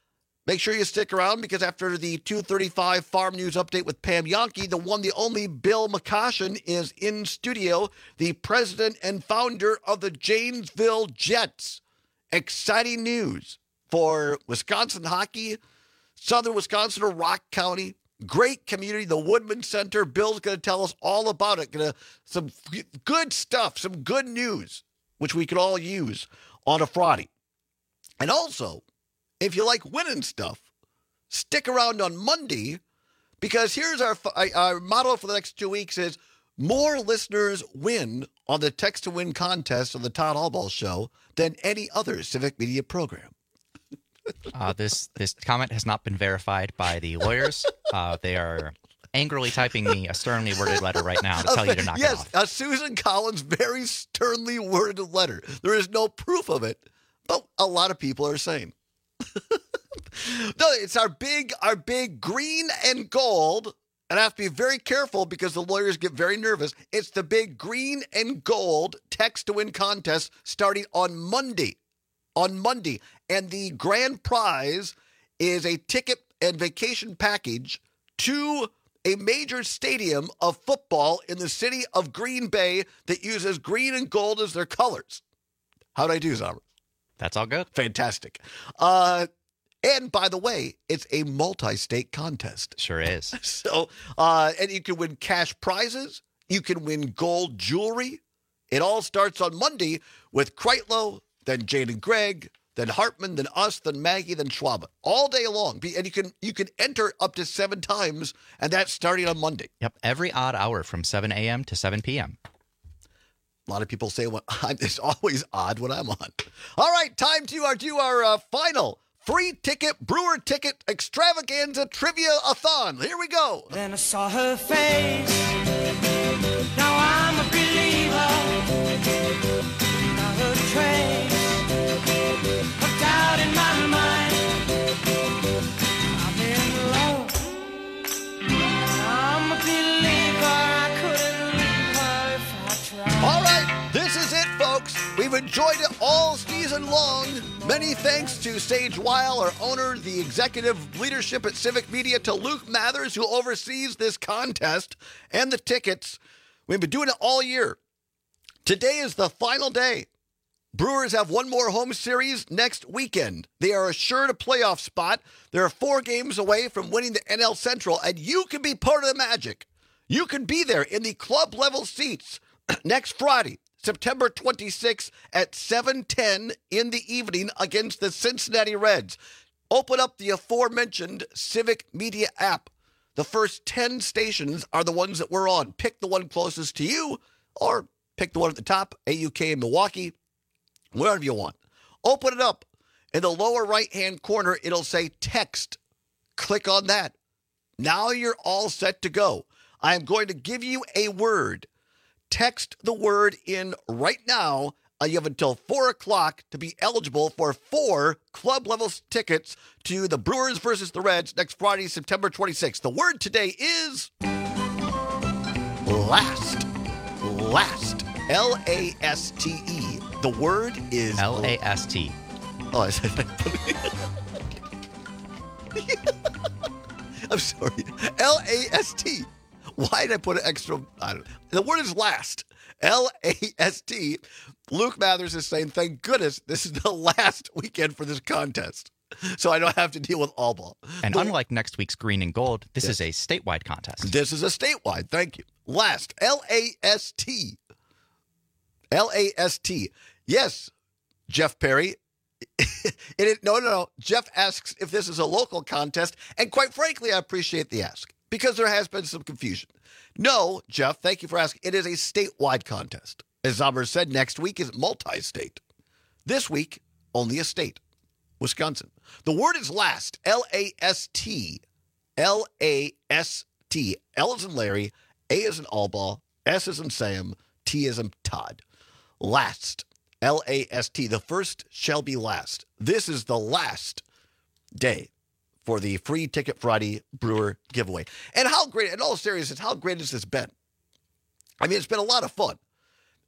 [SPEAKER 18] make sure you stick around because after the two thirty-five Farm News Update with Pam Yonke, the one, the only Bill McCoshen is in studio, the president and founder of the Janesville Jets. Exciting news for Wisconsin hockey, Southern Wisconsin or Rock County. Great community, the Woodman Center. Bill's going to tell us all about it. Gonna some good stuff, some good news, which we could all use on a Friday. And also, if you like winning stuff, stick around on Monday because here's our our motto for the next two weeks is more listeners win on the Text to Win contest on the Todd Allball Show than any other civic media program.
[SPEAKER 19] Uh, this this comment has not been verified by the lawyers. Uh, they are angrily typing me a sternly worded letter right now to tell you to knock
[SPEAKER 18] yes,
[SPEAKER 19] it off.
[SPEAKER 18] Yes, a Susan Collins very sternly worded letter. There is no proof of it, but a lot of people are saying. No, it's our big, our big green and gold, and I have to be very careful because the lawyers get very nervous. It's the big green and gold Text to Win contest starting on Monday. On Monday. And the grand prize is a ticket and vacation package to a major stadium of football in the city of Green Bay that uses green and gold as their colors. How'd I do, Zara?
[SPEAKER 19] That's all good.
[SPEAKER 18] Fantastic. Uh, and by the way, it's a multi-state contest.
[SPEAKER 19] Sure is.
[SPEAKER 18] So, uh, and you can win cash prizes. You can win gold jewelry. It all starts on Monday with Kreitlow, then Jane and Greg, then Hartman, then us, then Maggie, then Schwab. All day long. And you can you can enter up to seven times, and that's starting on Monday.
[SPEAKER 19] Yep, every odd hour from seven a.m. to seven p.m.
[SPEAKER 18] A lot of people say well, it's always odd when I'm on. All right, time to our, do our uh, final free ticket, Brewer ticket extravaganza trivia-a-thon. Here we go.
[SPEAKER 1] Then I saw her face. Now I'm a believer. Not a trace of doubt in my mind. I'm in love. I'm a believer. I couldn't leave her if I tried.
[SPEAKER 18] All right, this is it, folks. We've enjoyed it all season long. Many thanks to Sage Weil, our owner, the executive leadership at Civic Media, to Luke Mathers, who oversees this contest and the tickets. We've been doing it all year. Today is the final day. Brewers have one more home series next weekend. They are assured a playoff spot. They're four games away from winning the N L Central, and you can be part of the magic. You can be there in the club-level seats next Friday, September twenty-sixth at seven ten in the evening against the Cincinnati Reds. Open up the aforementioned Civic Media app. The first ten stations are the ones that we're on. Pick the one closest to you or pick the one at the top, A U K in Milwaukee, wherever you want. Open it up. In the lower right-hand corner, it'll say text. Click on that. Now you're all set to go. I am going to give you a word. Text the word in right now. Uh, you have until four o'clock to be eligible for four club-level tickets to the Brewers versus the Reds next Friday, September twenty-sixth. The word today is last. Last. L A S T E. The word is
[SPEAKER 19] L A S T.
[SPEAKER 18] Oh, I said I'm sorry. L A S T. Why did I put an extra? I don't know. The word is last. L A S T. Luke Mathers is saying, thank goodness this is the last weekend for this contest. So I don't have to deal with all ball.
[SPEAKER 19] And
[SPEAKER 18] the,
[SPEAKER 19] unlike next week's Green and Gold, this
[SPEAKER 18] yes.
[SPEAKER 19] is a statewide contest.
[SPEAKER 18] This is a statewide. Thank you. Last. L A S T. L A S T. Yes, Jeff Perry. it is, no, no, no. Jeff asks if this is a local contest. And quite frankly, I appreciate the ask because there has been some confusion. No, Jeff, thank you for asking. It is a statewide contest. As Zomer said, next week is multi-state. This week, only a state, Wisconsin. The word is last, L A S T. L A S T. L as in Larry, A as in Allball, S as in Sam, T as in Todd. Last, L A S T. The first shall be last. This is the last day for the Free Ticket Friday Brewer giveaway. And how great, in all seriousness, how great has this been? I mean, it's been a lot of fun.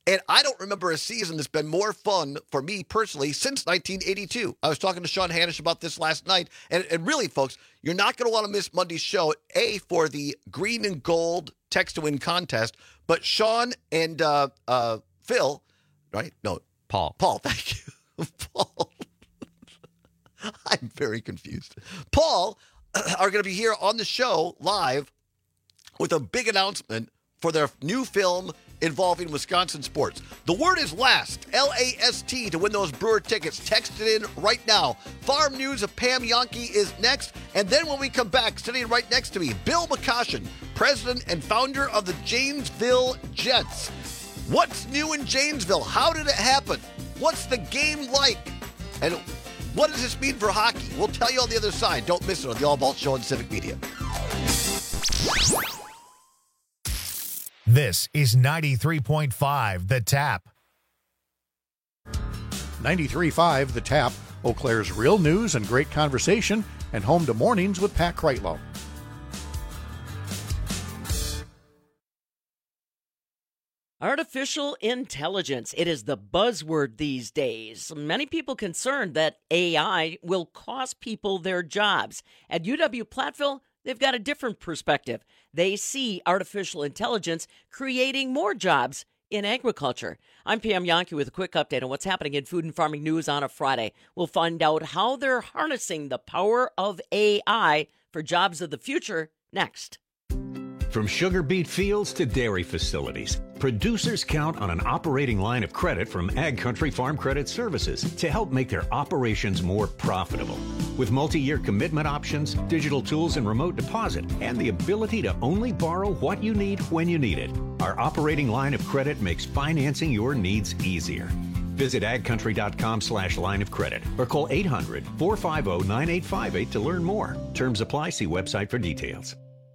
[SPEAKER 18] And I don't remember a season that's been more fun for me personally since nineteen eighty-two. I was talking to Sean Hanish about this last night. And, and really, folks, you're not going to want to miss Monday's show, A, for the green and gold text to win contest. But Sean and uh, uh, Phil, right? No,
[SPEAKER 19] Paul.
[SPEAKER 18] Paul, thank you. Paul. I'm very confused. Paul are going to be here on the show live with a big announcement for their new film involving Wisconsin sports. The word is last, L A S T, to win those Brewer tickets. Text it in right now. Farm News of Pam Jahnke is next. And then when we come back, sitting right next to me, Bill McCoshen, president and founder of the Janesville Jets. What's new in Janesville? How did it happen? What's the game like? And what does this mean for hockey? We'll tell you on the other side. Don't miss it on the All Ball Show on Civic Media.
[SPEAKER 2] This is ninety-three point five The Tap.
[SPEAKER 12] ninety-three point five The Tap, Eau Claire's real news and great conversation, and home to Mornings with Pat Kreitlow.
[SPEAKER 7] Artificial intelligence. It is the buzzword these days. Many people concerned that A I will cost people their jobs. At U W-Platteville, they've got a different perspective. They see artificial intelligence creating more jobs in agriculture. I'm Pam Jahnke with a quick update on what's happening in food and farming news on a Friday. We'll find out how they're harnessing the power of A I for jobs of the future next.
[SPEAKER 3] From sugar beet fields to dairy facilities, producers count on an operating line of credit from Ag Country Farm Credit Services to help make their operations more profitable. With multi-year commitment options, digital tools and remote deposit, and the ability to only borrow what you need when you need it, our operating line of credit makes financing your needs easier. Visit agcountry.com slash line of credit or call eight hundred, four five zero, nine eight five eight to learn more. Terms apply. See website for details.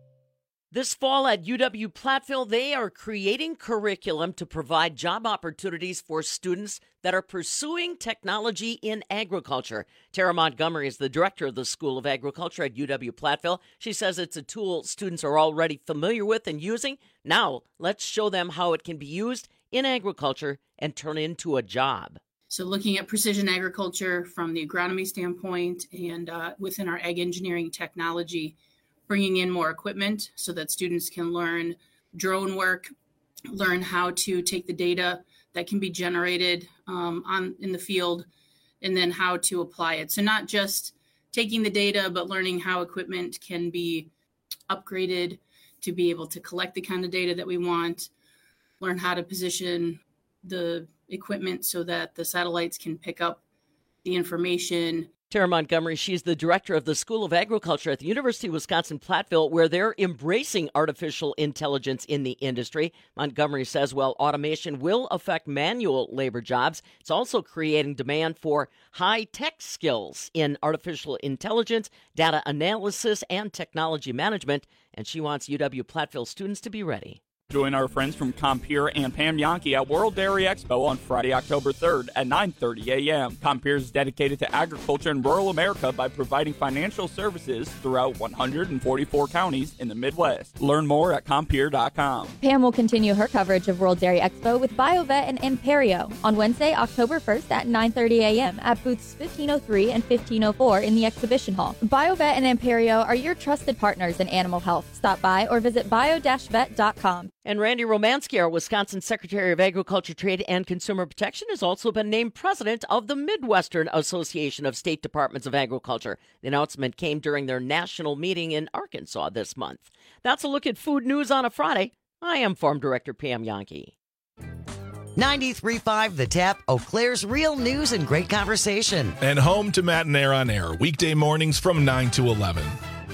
[SPEAKER 7] This fall at U W-Platteville, they are creating curriculum to provide job opportunities for students that are pursuing technology in agriculture. Tara Montgomery is the director of the School of Agriculture at U W-Platteville. She says it's a tool students are already familiar with and using. Now, let's show them how it can be used in agriculture and turn into a job.
[SPEAKER 4] So looking at precision agriculture from the agronomy standpoint and uh, within our ag engineering technology, bringing in more equipment so that students can learn drone work, learn how to take the data that can be generated um, on in the field, and then how to apply it. So not just taking the data, but learning how equipment can be upgraded to be able to collect the kind of data that we want, learn how to position the equipment so that the satellites can pick up the information.
[SPEAKER 7] Tara Montgomery, she's the director of the School of Agriculture at the University of Wisconsin-Platteville, where they're embracing artificial intelligence in the industry. Montgomery says, while automation will affect manual labor jobs, it's also creating demand for high-tech skills in artificial intelligence, data analysis, and technology management. And she wants U W-Platteville students to be ready.
[SPEAKER 5] Join our friends from Compeer and Pam Jahnke at World Dairy Expo on Friday, October third at nine thirty a.m. Compeer is dedicated to agriculture in rural America by providing financial services throughout one hundred forty-four counties in the Midwest. Learn more at compeer dot com.
[SPEAKER 6] Pam will continue her coverage of World Dairy Expo with BioVet and Imperio on Wednesday, October first at nine thirty a.m. at booths fifteen oh three and fifteen oh four in the exhibition hall. BioVet and Imperio are your trusted partners in animal health. Stop by or visit bio dash vet dot com.
[SPEAKER 7] And Randy Romanski, our Wisconsin Secretary of Agriculture, Trade, and Consumer Protection, has also been named president of the Midwestern Association of State Departments of Agriculture. The announcement came during their national meeting in Arkansas this month. That's a look at food news on a Friday. I am Farm Director Pam Jahnke.
[SPEAKER 21] ninety-three point five The Tap, Eau Claire's real news and great conversation.
[SPEAKER 25] And home to Matt and Air on Air, weekday mornings from nine to eleven.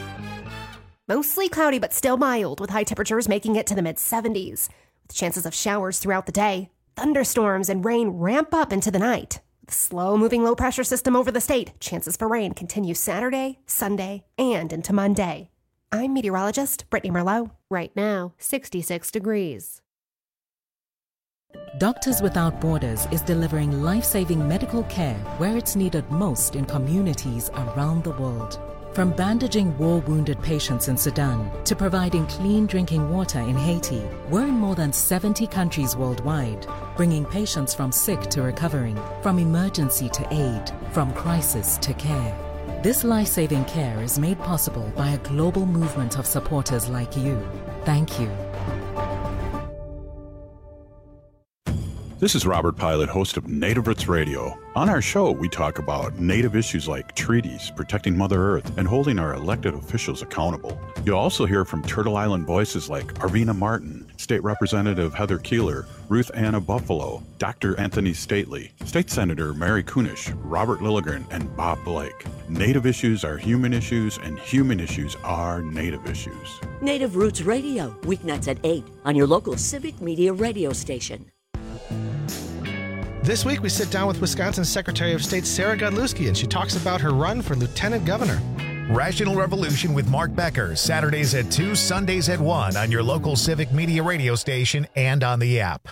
[SPEAKER 13] Mostly cloudy, but still mild, with high temperatures making it to the mid seventies. With chances of showers throughout the day, thunderstorms and rain ramp up into the night. With a slow-moving low-pressure system over the state, chances for rain continue Saturday, Sunday, and into Monday. I'm meteorologist Brittany Merlot. Right now, sixty-six degrees.
[SPEAKER 26] Doctors Without Borders is delivering life-saving medical care where it's needed most in communities around the world.
[SPEAKER 8] From bandaging war-wounded patients in Sudan to providing clean drinking water in Haiti, we're in more than seventy countries worldwide, bringing patients from sick to recovering, from emergency to aid, from crisis to care. This life-saving care is made possible by a global movement of supporters like you. Thank you.
[SPEAKER 9] This is Robert Pilot, host of Native Roots Radio. On our show, we talk about Native issues like treaties, protecting Mother Earth, and holding our elected officials accountable. You'll also hear from Turtle Island voices like Arvina Martin, State Representative Heather Keeler, Ruth Anna Buffalo, Doctor Anthony Stately, State Senator Mary Kunish, Robert Lilligren, and Bob Blake. Native issues are human issues, and human issues are Native issues.
[SPEAKER 17] Native Roots Radio, weeknights at eight on your local Civic Media radio station.
[SPEAKER 10] This week, we sit down with Wisconsin Secretary of State Sarah Godlewski, and she talks about her run for lieutenant governor.
[SPEAKER 2] Rational Revolution with Mark Becker, Saturdays at two, Sundays at one on your local Civic Media radio station and on the app.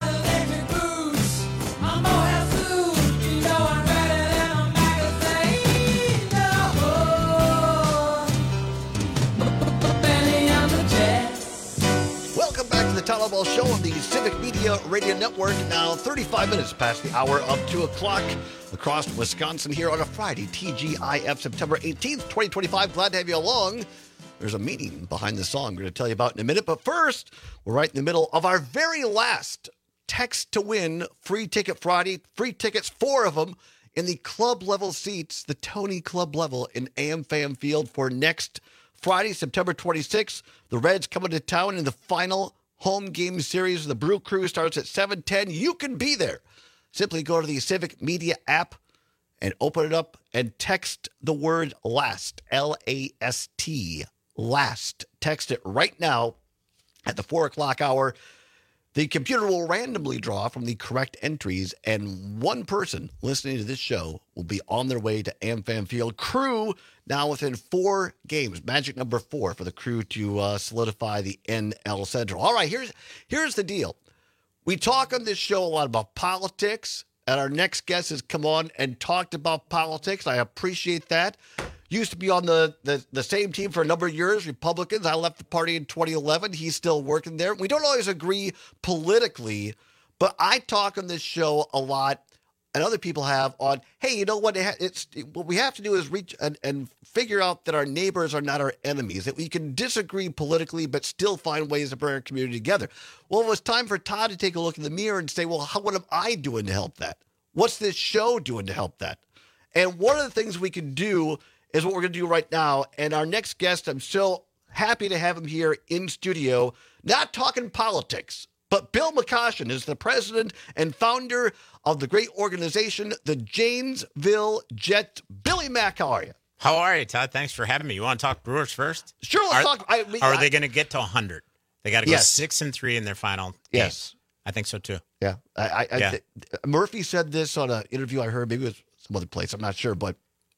[SPEAKER 18] Town Hall Show on the Civic Media Radio Network. Now thirty-five minutes past the hour of two o'clock across Wisconsin here on a Friday, T G I F, September eighteenth, twenty twenty-five. Glad to have you along. There's a meaning behind the song I'm going to tell you about in a minute. But first, we're right in the middle of our very last Text to Win Free Ticket Friday. Free tickets, four of them, in the club level seats, the Tony Club level in AmFam Field for next Friday, September twenty-sixth. The Reds coming to town in the final home game series. The Brew Crew starts at seven ten. You can be there. Simply go to the Civic Media app and open it up and text the word LAST, L A S T, LAST. Text it right now at the four o'clock hour. The computer will randomly draw from the correct entries, and one person listening to this show will be on their way to AmFam Field. Crew now within four games, magic number four for the Crew to uh, solidify the N L Central. All right, here's here's the deal. We talk on this show a lot about politics, and our next guest has come on and talked about politics. I appreciate that. Used to be on the, the, the same team for a number of years, Republicans. I left the party in twenty eleven. He's still working there. We don't always agree politically, but I talk on this show a lot, and other people have, on, hey, you know what? It's what we have to do is reach and, and figure out that our neighbors are not our enemies, that we can disagree politically but still find ways to bring our community together. Well, it was time for Todd to take a look in the mirror and say, well, how, what am I doing to help that? What's this show doing to help that? And one of the things we can do is what we're going to do right now. And our next guest, I'm so happy to have him here in studio, not talking politics, but Bill McCoshen is the president and founder of the great organization, the Janesville Jets. Billy Mack, how are you?
[SPEAKER 11] How are you, Todd? Thanks for having me. You want to talk Brewers first?
[SPEAKER 18] Sure, let's
[SPEAKER 11] are,
[SPEAKER 18] talk. I mean,
[SPEAKER 11] are
[SPEAKER 18] I,
[SPEAKER 11] they going to get to one hundred? They got to go
[SPEAKER 18] yes.
[SPEAKER 11] six and three in their final
[SPEAKER 18] Yes.
[SPEAKER 11] game. I think so, too.
[SPEAKER 18] Yeah. I, I,
[SPEAKER 11] yeah.
[SPEAKER 18] I, Murphy said this on an interview I heard. Maybe it was some other place. I'm not sure, but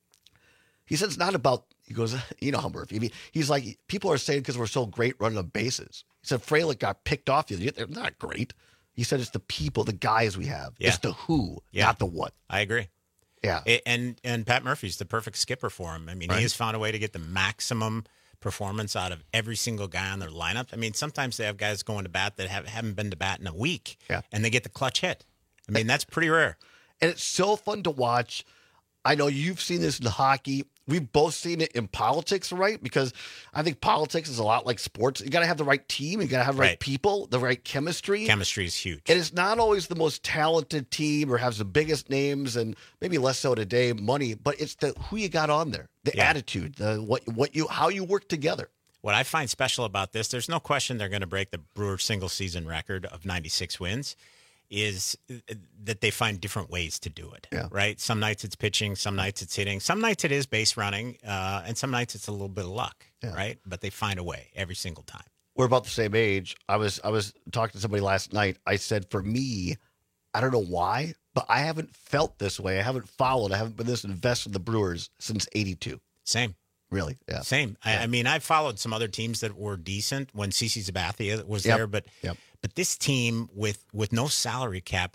[SPEAKER 18] he said it's not about, he goes, you know how Murphy, I mean, he's like, people are saying because we're so great running the bases. He said Frelick got picked off the other day. They're not great. He said it's the people, the guys we have.
[SPEAKER 11] Yeah.
[SPEAKER 18] It's the who,
[SPEAKER 11] yeah.
[SPEAKER 18] not the what.
[SPEAKER 11] I agree.
[SPEAKER 18] Yeah.
[SPEAKER 11] It, and and Pat Murphy's the perfect skipper for him. I mean,
[SPEAKER 18] Right.
[SPEAKER 11] he has found a way to get the maximum performance out of every single guy on their lineup. I mean, sometimes they have guys going to bat that have, haven't been to bat in a week,
[SPEAKER 18] Yeah.
[SPEAKER 11] and they get the clutch hit. I mean, that's pretty rare.
[SPEAKER 18] And it's so fun to watch. I know you've seen this in hockey. We've both seen it in politics, right? Because I think politics is a lot like sports. You got to have the right team. You got to have the right,
[SPEAKER 11] Right.
[SPEAKER 18] people, the right chemistry.
[SPEAKER 11] Chemistry is huge.
[SPEAKER 18] And it's not always the most talented team or has the biggest names, and maybe less so today, money. But it's the who you got on there, the
[SPEAKER 11] Yeah.
[SPEAKER 18] attitude, the what what you how you work together.
[SPEAKER 11] What I find special about this, there's no question they're going to break the Brewers single season record of ninety-six wins, is that they find different ways to do it,
[SPEAKER 18] Yeah.
[SPEAKER 11] right? Some nights it's pitching, some nights it's hitting, some nights it is base running, uh, and some nights it's a little bit of luck,
[SPEAKER 18] Yeah.
[SPEAKER 11] right? But they find a way every single time.
[SPEAKER 18] We're about the same age. I was I was talking to somebody last night. I said, for me, I don't know why, but I haven't felt this way. I haven't followed. I haven't been this invested in the Brewers since eighty-two.
[SPEAKER 11] Same.
[SPEAKER 18] Really? Yeah.
[SPEAKER 11] Same. I, I mean, I followed some other teams that were decent when CeCe Sabathia was
[SPEAKER 18] Yep.
[SPEAKER 11] there, but
[SPEAKER 18] Yep.
[SPEAKER 11] but this team with with no salary cap in the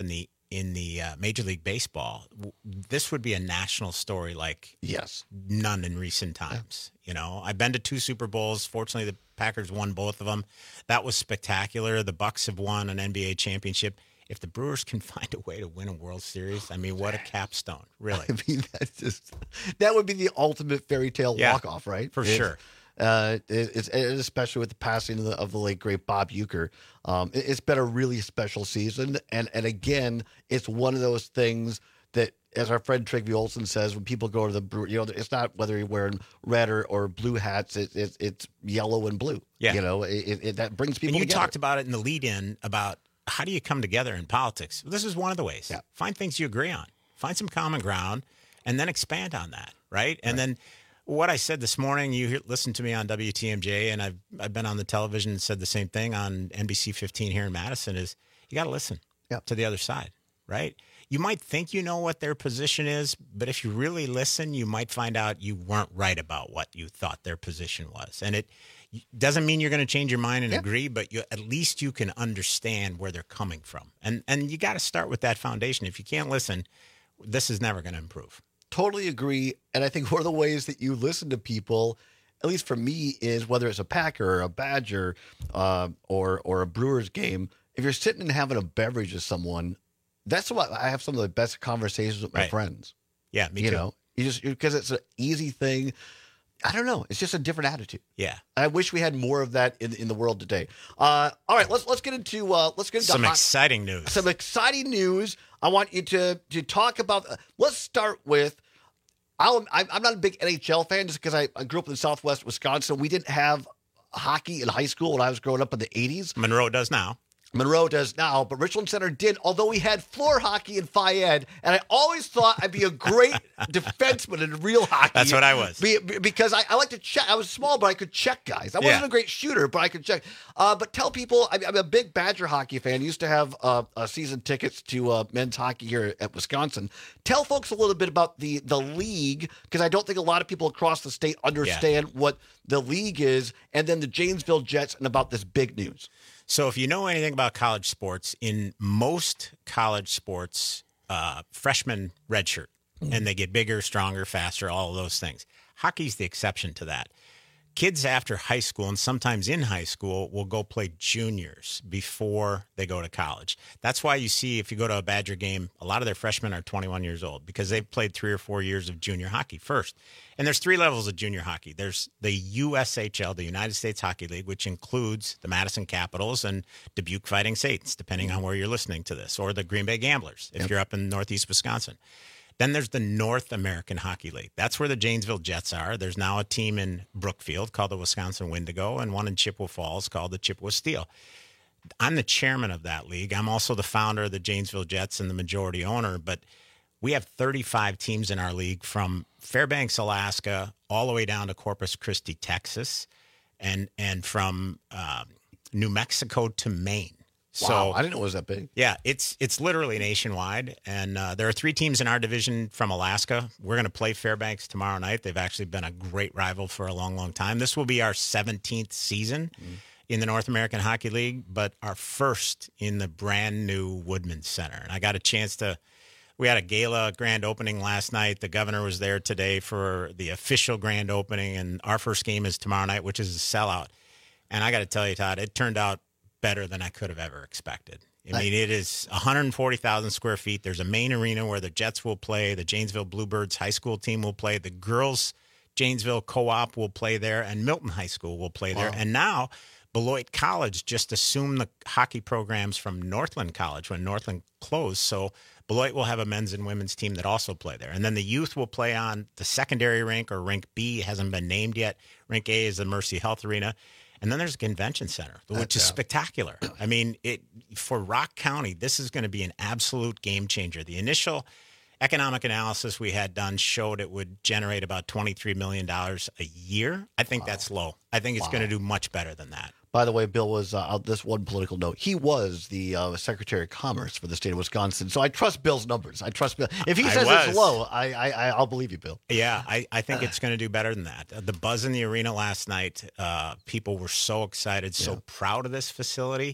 [SPEAKER 11] in the uh, Major League Baseball, w- this would be a national story like
[SPEAKER 18] yes,
[SPEAKER 11] none in recent times. Yeah. You know, I've been to two Super Bowls. Fortunately, the Packers won both of them. That was spectacular. The Bucks have won an N B A championship. If the Brewers can find a way to win a World Series, I mean, what a capstone, really.
[SPEAKER 18] I mean, that's just that would be the ultimate fairy tale
[SPEAKER 11] Yeah,
[SPEAKER 18] walk-off, right?
[SPEAKER 11] for
[SPEAKER 18] It's-
[SPEAKER 11] sure.
[SPEAKER 18] Uh, it, it's, it's especially with the passing of the, of the late great Bob Uecker. Um, it, it's been a really special season, and and again, it's one of those things that, as our friend Trygve Olsen says, when people go to the brew, you know, it's not whether you're wearing red or, or blue hats; it, it, it's yellow and blue.
[SPEAKER 11] Yeah.
[SPEAKER 18] You know, it, it, that brings people
[SPEAKER 11] And you
[SPEAKER 18] together.
[SPEAKER 11] talked about it in the lead-in about how do you come together in politics. Well, this is one of the ways.
[SPEAKER 18] Yeah.
[SPEAKER 11] Find things you agree on. Find some common ground, and then expand on that, right? And then what I said this morning, you hear, listened to me on W T M J, and I've I've been on the television and said the same thing on N B C fifteen here in Madison, is you got to listen
[SPEAKER 18] Yep.
[SPEAKER 11] to the other side, right? You might think you know what their position is, but if you really listen, you might find out you weren't right about what you thought their position was. And it doesn't mean you're going to change your mind and
[SPEAKER 18] Yeah.
[SPEAKER 11] agree, but you, at least you can understand where they're coming from. And and you got to start with that foundation. If you can't listen, this is never going to improve.
[SPEAKER 18] Totally agree. And I think one of the ways that you listen to people, at least for me, is whether it's a Packer or a Badger uh, or or a Brewers game, if you're sitting and having a beverage with someone, that's what I have some of the best conversations with my
[SPEAKER 11] Right.
[SPEAKER 18] friends.
[SPEAKER 11] Yeah, me
[SPEAKER 18] you
[SPEAKER 11] too.
[SPEAKER 18] know, you just because it's an easy thing. I don't know. It's just a different attitude.
[SPEAKER 11] Yeah.
[SPEAKER 18] I wish we had more of that in in the world today. Uh, all right, let's let's get into uh, let's get into
[SPEAKER 11] Some
[SPEAKER 18] hot-
[SPEAKER 11] exciting news.
[SPEAKER 18] some exciting news. I want you to to talk about. Uh, let's start with. I'll, I'm I'm not a big N H L fan just because I, I grew up in Southwest Wisconsin. We didn't have hockey in high school when I was growing up in the eighties.
[SPEAKER 11] Monroe does now.
[SPEAKER 18] Monroe does now, but Richland Center did, although we had floor hockey in Phi Ed, and I always thought I'd be a great defenseman in real hockey.
[SPEAKER 11] That's what I was.
[SPEAKER 18] Be, be- because I, I like to check. I was small, but I could check guys. I wasn't
[SPEAKER 11] Yeah.
[SPEAKER 18] a great shooter, but I could check. Uh, but tell people, I, I'm a big Badger hockey fan. Used to have uh, uh, season tickets to uh, men's hockey here at Wisconsin. Tell folks a little bit about the, the league, because I don't think a lot of people across the state understand what the league is, and then the Janesville Jets, and about this big news.
[SPEAKER 11] So if you know anything about college sports, in most college sports, uh, freshmen redshirt, and they get bigger, stronger, faster, all of those things. Hockey's the exception to that. Kids after high school, and sometimes in high school, will go play juniors before they go to college. That's why you see, if you go to a Badger game, a lot of their freshmen are twenty-one years old because they've played three or four years of junior hockey first. And there's three levels of junior hockey. There's the U S H L, the United States Hockey League, which includes the Madison Capitals and Dubuque Fighting Saints, depending on where you're listening to this, or the Green Bay Gamblers, if
[SPEAKER 18] Yep.
[SPEAKER 11] you're up in northeast Wisconsin. Then there's the North American Hockey League. That's where the Janesville Jets are. There's now a team in Brookfield called the Wisconsin Wendigo, and one in Chippewa Falls called the Chippewa Steel. I'm the chairman of that league. I'm also the founder of the Janesville Jets and the majority owner, but we have thirty-five teams in our league, from Fairbanks, Alaska, all the way down to Corpus Christi, Texas, and and from um, New Mexico to Maine.
[SPEAKER 18] Wow,
[SPEAKER 11] So
[SPEAKER 18] I didn't know it was that big.
[SPEAKER 11] yeah, it's it's literally nationwide, and uh, there are three teams in our division from Alaska. We're going to play Fairbanks tomorrow night. They've actually been a great rival for a long, long time. This will be our seventeenth season in the North American Hockey League, but our first in the brand new Woodman Center. And I got a chance to. We had a gala grand opening last night. The governor was there today for the official grand opening, and our first game is tomorrow night, which is a sellout. And I got to tell you, Todd, it turned out better than I could have ever expected. I mean, it is one hundred forty thousand square feet. There's a main arena where the Jets will play. The Janesville Bluebirds high school team will play. The girls Janesville Co-op will play there, and Milton High School will play there.
[SPEAKER 18] Wow.
[SPEAKER 11] And now Beloit College just assumed the hockey programs from Northland College when Northland closed. So Beloit will have a men's and women's team that also play there. And then the youth will play on the secondary rink, or rink B hasn't been named yet. Rink A is the Mercy Health Arena. And then there's a convention center, which
[SPEAKER 18] That's
[SPEAKER 11] is
[SPEAKER 18] out.
[SPEAKER 11] spectacular. I mean, it for Rock County, this is going to be an absolute game changer. The initial economic analysis we had done showed it would generate about twenty-three million dollars a year. I think that's low. I think it's
[SPEAKER 18] Wow.
[SPEAKER 11] going to do much better than that.
[SPEAKER 18] By the way, Bill was, uh, out this one political note, he was the uh, Secretary of Commerce for the state of Wisconsin. So I trust Bill's numbers. I trust Bill. If he
[SPEAKER 11] I
[SPEAKER 18] says
[SPEAKER 11] was.
[SPEAKER 18] it's low, I, I, I- I'll believe you, Bill.
[SPEAKER 11] Yeah, I, I think it's going to do better than that. The buzz in the arena last night, uh, people were so excited, so
[SPEAKER 18] Yeah.
[SPEAKER 11] proud of this facility.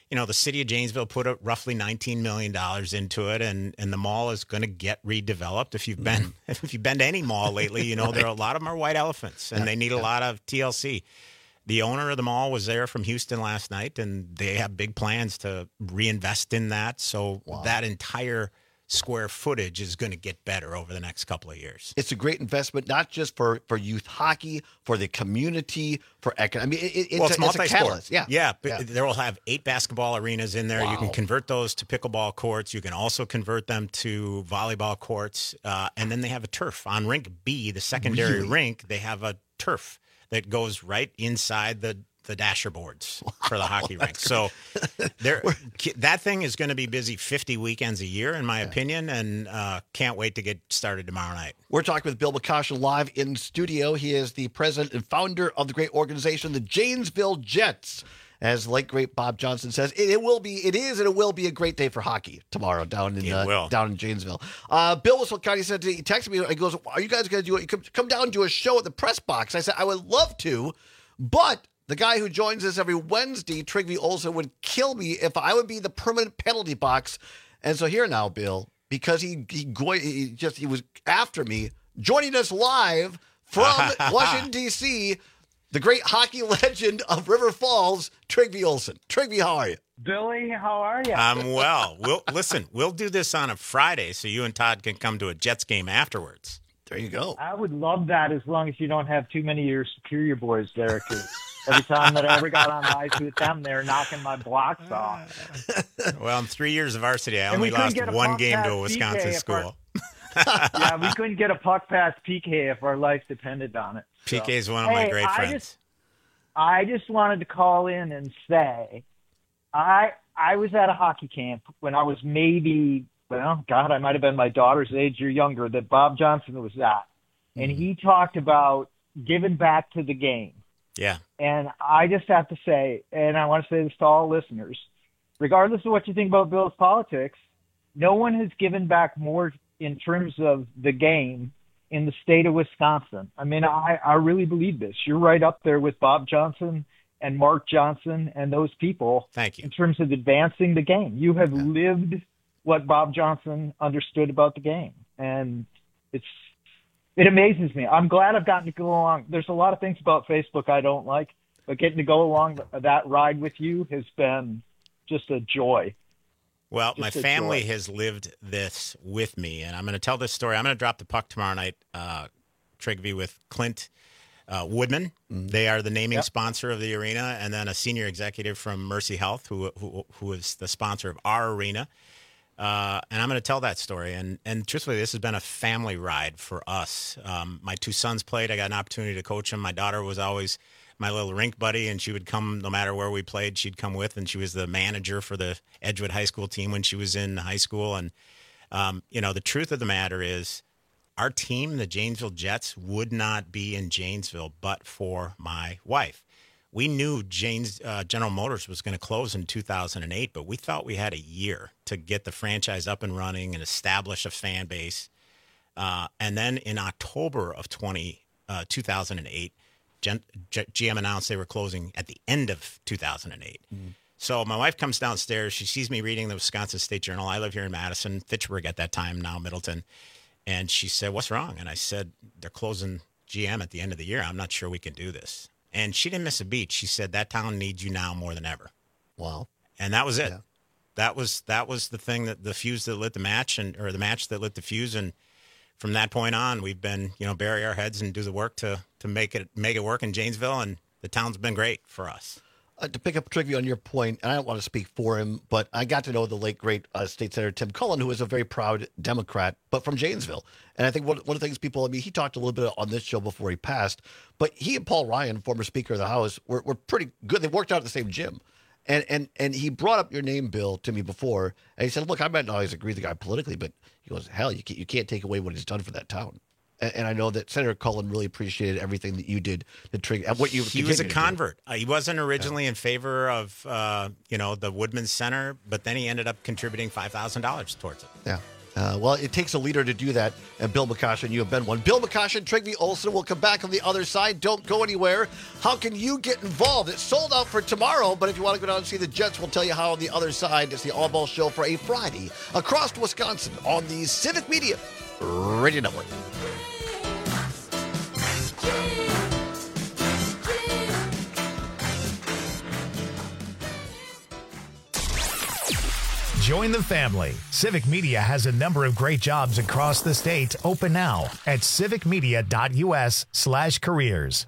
[SPEAKER 11] you know, the city of Janesville put a, roughly nineteen million dollars into it, and, and the mall is going to get redeveloped. If you've been mm-hmm. if you've been to any mall lately, you know, right. there are a lot of them are white elephants, and yeah. they need a yeah. lot of T L C. The owner of the mall was there from Houston last night, and they have big plans to reinvest in that. So wow. that entire square footage is going to get better over the next couple of years.
[SPEAKER 18] It's a great investment, not just for, for youth hockey, for the community, for economic. I mean, it, it's,
[SPEAKER 11] well, it's,
[SPEAKER 18] a, it's a catalyst. Yeah,
[SPEAKER 11] yeah. But yeah. There will have eight basketball arenas in there. Wow. You can convert those to pickleball courts. You can also convert them to volleyball courts, uh, and then they have a turf on rink B, the secondary really? rink. They have a turf that goes right inside the. the dasher boards wow, for the hockey rink. So there, that thing is going to be busy fifty weekends a year, in my okay. opinion, and uh, can't wait to get started tomorrow night.
[SPEAKER 18] We're talking with Bill McCoshen live in studio. He is the president and founder of the great organization, the Janesville Jets. As late great Bob Johnson says, it, it will be, it is, and it will be a great day for hockey tomorrow down in uh, down in Janesville. Uh, Bill Whistle County said he texted me. He goes, "Are you guys going to do it? Come, come down and do a show at the press box?" I said, "I would love to, but." The guy who joins us every Wednesday, Trygve Olsen, would kill me if I would be the permanent penalty box. And so here now, Bill, because he he, he just he was after me, joining us live from Washington, D C, the great hockey legend of River Falls, Trygve Olsen. Trygve, how are you?
[SPEAKER 14] Billy, how are you?
[SPEAKER 11] I'm well. We'll listen, we'll do this on a Friday so you and Todd can come to a Jets game afterwards.
[SPEAKER 18] There you go.
[SPEAKER 14] I would love that as long as you don't have too many of your superior boys there, because every time that I ever got on ice with them, they were knocking my blocks off.
[SPEAKER 11] Well, in three years of varsity, I only lost one game to a Wisconsin school.
[SPEAKER 14] Our, yeah, we couldn't get a puck past P K if our life depended on it.
[SPEAKER 11] So. P K is one of
[SPEAKER 14] hey,
[SPEAKER 11] my great
[SPEAKER 14] I
[SPEAKER 11] friends.
[SPEAKER 14] Just, I just wanted to call in and say, I I was at a hockey camp when I was maybe, well, God, I might have been my daughter's age or younger, that Bob Johnson was at. And he talked about giving back to the game.
[SPEAKER 11] Yeah.
[SPEAKER 14] And I just have to say, and I want to say this to all listeners, regardless of what you think about Bill's politics, no one has given back more in terms of the game in the state of Wisconsin. I mean, I, I really believe this. You're right up there with Bob Johnson and Mark Johnson and those people.
[SPEAKER 11] Thank you.
[SPEAKER 14] In terms of advancing the game. You have yeah. lived what Bob Johnson understood about the game. And it's it amazes me. I'm glad I've gotten to go along. There's a lot of things about Facebook I don't like, but getting to go along that ride with you has been just a joy.
[SPEAKER 11] Well,
[SPEAKER 14] just
[SPEAKER 11] my family joy. has lived this with me, and I'm going to tell this story. I'm going to drop the puck tomorrow night, uh, Trygve, with Clint uh, Woodman. Mm-hmm. They are the naming yep. sponsor of the arena, and then a senior executive from Mercy Health, who who, who is the sponsor of our arena. Uh, and I'm going to tell that story. And, and truthfully, this has been a family ride for us. Um, my two sons played. I got an opportunity to coach them. My daughter was always my little rink buddy, and she would come no matter where we played. She'd come with, and she was the manager for the Edgewood High School team when she was in high school. And, um, you know, the truth of the matter is our team, the Janesville Jets, would not be in Janesville but for my wife. We knew Janes, uh, General Motors was going to close in two thousand eight, but we thought we had a year to get the franchise up and running and establish a fan base. Uh, and then in October of twenty, uh, two thousand eight, Gen- G- GM announced they were closing at the end of two thousand eight. Mm-hmm. So my wife comes downstairs. She sees me reading the Wisconsin State Journal. I live here in Madison, Fitchburg at that time, now Middleton. And she said, "What's wrong?" And I said, "They're closing G M at the end of the year. I'm not sure we can do this." And she didn't miss a beat. She said, "That town needs you now more than ever."
[SPEAKER 18] Wow.
[SPEAKER 11] And that was it.
[SPEAKER 18] Yeah.
[SPEAKER 11] That was that was the thing that the fuse that lit the match, and or the match that lit the fuse. And from that point on, we've been, you know, bury our heads and do the work to to make it make it work in Janesville. And the town's been great for us.
[SPEAKER 18] Uh, to pick up Trygve on your point, and I don't want to speak for him, but I got to know the late, great uh, State Senator Tim Cullen, who is a very proud Democrat, but from Janesville. And I think one, one of the things people, I mean, he talked a little bit on this show before he passed, but he and Paul Ryan, former Speaker of the House, were, were pretty good. They worked out at the same gym. And and and he brought up your name, Bill, to me before, and he said, "Look, I might not always agree with the guy politically, but he goes, hell, you can't, you can't take away what he's done for that town." And I know that Senator Cullen really appreciated everything that you did to trigger what you.
[SPEAKER 11] He was a convert. Uh, he wasn't originally yeah. in favor of uh, you know the Woodman Center, but then he ended up contributing five thousand dollars towards it.
[SPEAKER 18] Yeah, Uh, well, it takes a leader to do that, and Bill McCoshen, you have been one. Bill McCoshen, Trygve Olsen will come back on the other side. Don't go anywhere. How can you get involved? It's sold out for tomorrow, but if you want to go down and see the Jets, we'll tell you how on the other side. It's the All Ball Show for a Friday across Wisconsin on the Civic Media Radio Network.
[SPEAKER 2] Join the family. Civic Media has a number of great jobs across the state open now at civicmedia.us slash careers.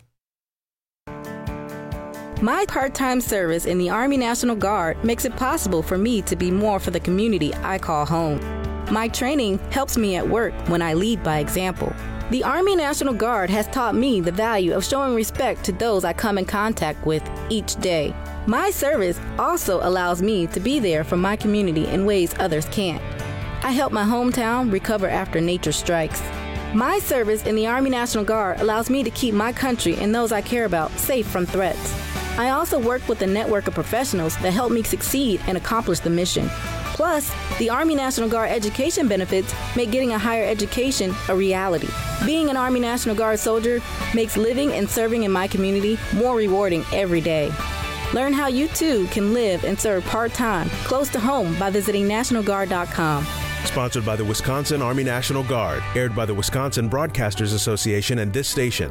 [SPEAKER 15] My part-time service in the Army National Guard makes it possible for me to be more for the community I call home. My training helps me at work when I lead by example. The Army National Guard has taught me the value of showing respect to those I come in contact with each day. My service also allows me to be there for my community in ways others can't. I help my hometown recover after nature strikes. My service in the Army National Guard allows me to keep my country and those I care about safe from threats. I also work with a network of professionals that help me succeed and accomplish the mission. Plus, the Army National Guard education benefits make getting a higher education a reality. Being an Army National Guard soldier makes living and serving in my community more rewarding every day. Learn how you too can live and serve part-time close to home by visiting national guard dot com.
[SPEAKER 16] Sponsored by the Wisconsin Army National Guard. Aired by the Wisconsin Broadcasters Association and this station.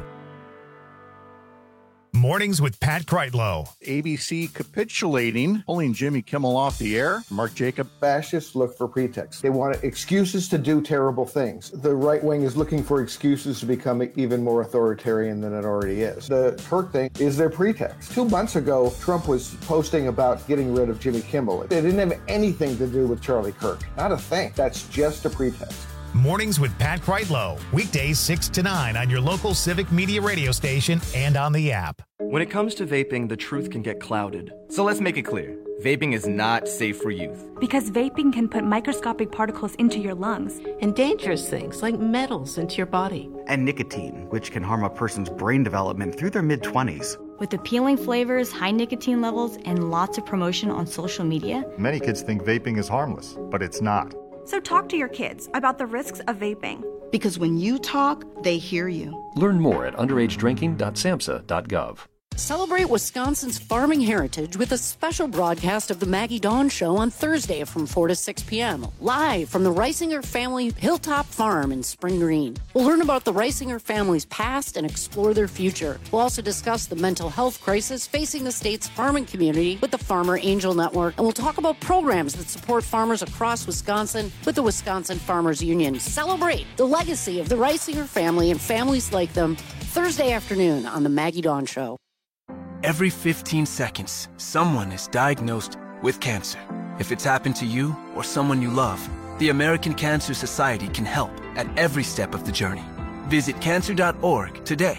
[SPEAKER 2] Mornings with Pat Kreitlow.
[SPEAKER 12] A B C capitulating, pulling Jimmy Kimmel off the air. Mark Jacob.
[SPEAKER 20] Fascists look for pretexts. They want excuses to do terrible things. The right wing is looking for excuses to become even more authoritarian than it already is. The Kirk thing is their pretext. Two months ago, Trump was posting about getting rid of Jimmy Kimmel. It didn't have anything to do with Charlie Kirk. Not a thing. That's just a pretext.
[SPEAKER 2] Mornings with Pat Kreitlow. Weekdays six to nine on your local Civic Media radio station and on the app.
[SPEAKER 22] When it comes to vaping, the truth can get clouded. So let's make it clear. Vaping is not safe for youth.
[SPEAKER 23] Because vaping can put microscopic particles into your lungs.
[SPEAKER 26] And dangerous things like metals into your body.
[SPEAKER 27] And nicotine, which can harm a person's brain development through their mid-twenties.
[SPEAKER 23] With appealing flavors, high nicotine levels, and lots of promotion on social media.
[SPEAKER 28] Many kids think vaping is harmless, but it's not.
[SPEAKER 23] So talk to your kids about the risks of vaping.
[SPEAKER 26] Because when you talk, they hear you.
[SPEAKER 29] Learn more at underage drinking dot samhsa dot gov.
[SPEAKER 30] Celebrate Wisconsin's farming heritage with a special broadcast of the Maggie Dawn Show on Thursday from four to six p.m. live from the Reisinger family Hilltop Farm in Spring Green. We'll learn about the Reisinger family's past and explore their future. We'll also discuss the mental health crisis facing the state's farming community with the Farmer Angel Network, and we'll talk about programs that support farmers across Wisconsin with the Wisconsin Farmers Union. Celebrate the legacy of the Reisinger family and families like them Thursday afternoon on the Maggie Dawn Show.
[SPEAKER 31] Every fifteen seconds, someone is diagnosed with cancer. If it's happened to you or someone you love, the American Cancer Society can help at every step of the journey. Visit cancer dot org today.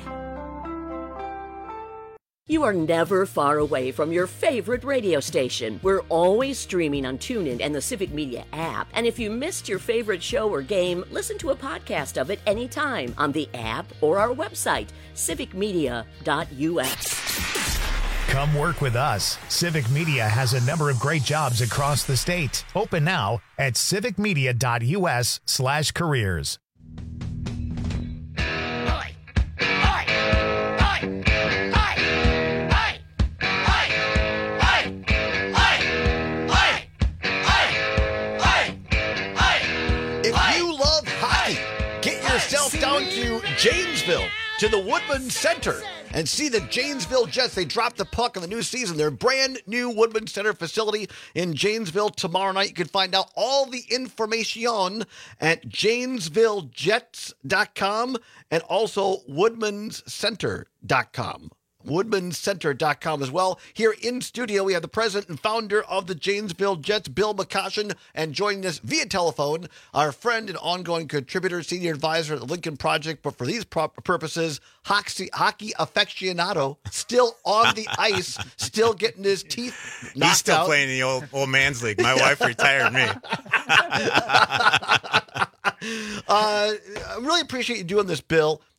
[SPEAKER 17] You are never far away from your favorite radio station. We're always streaming on TuneIn and the Civic Media app. And if you missed your favorite show or game, listen to a podcast of it anytime on the app or our website, civic media dot u s.
[SPEAKER 2] Come work with us. Civic Media has a number of great jobs across the state. Open now at civicmedia.us slash careers.
[SPEAKER 18] If you love hockey, get yourself down to Janesville, to the Woodman Center, and see the Janesville Jets. They dropped the puck in the new season. Their brand new Woodman Center facility in Janesville tomorrow night. You can find out all the information at janesville jets dot com and also woodmans center dot com. woodmans center dot com as well. Here in studio, we have the president and founder of the Janesville Jets, Bill McCoshen, and joining us via telephone, our friend and ongoing contributor, senior advisor at the Lincoln Project, but for these prop- purposes, hockey, hockey aficionado, still on the ice, still getting his teeth knocked
[SPEAKER 11] He's still
[SPEAKER 18] out.
[SPEAKER 11] playing the old, old man's league. My wife retired me.
[SPEAKER 18] uh, I really appreciate you doing this, Bill.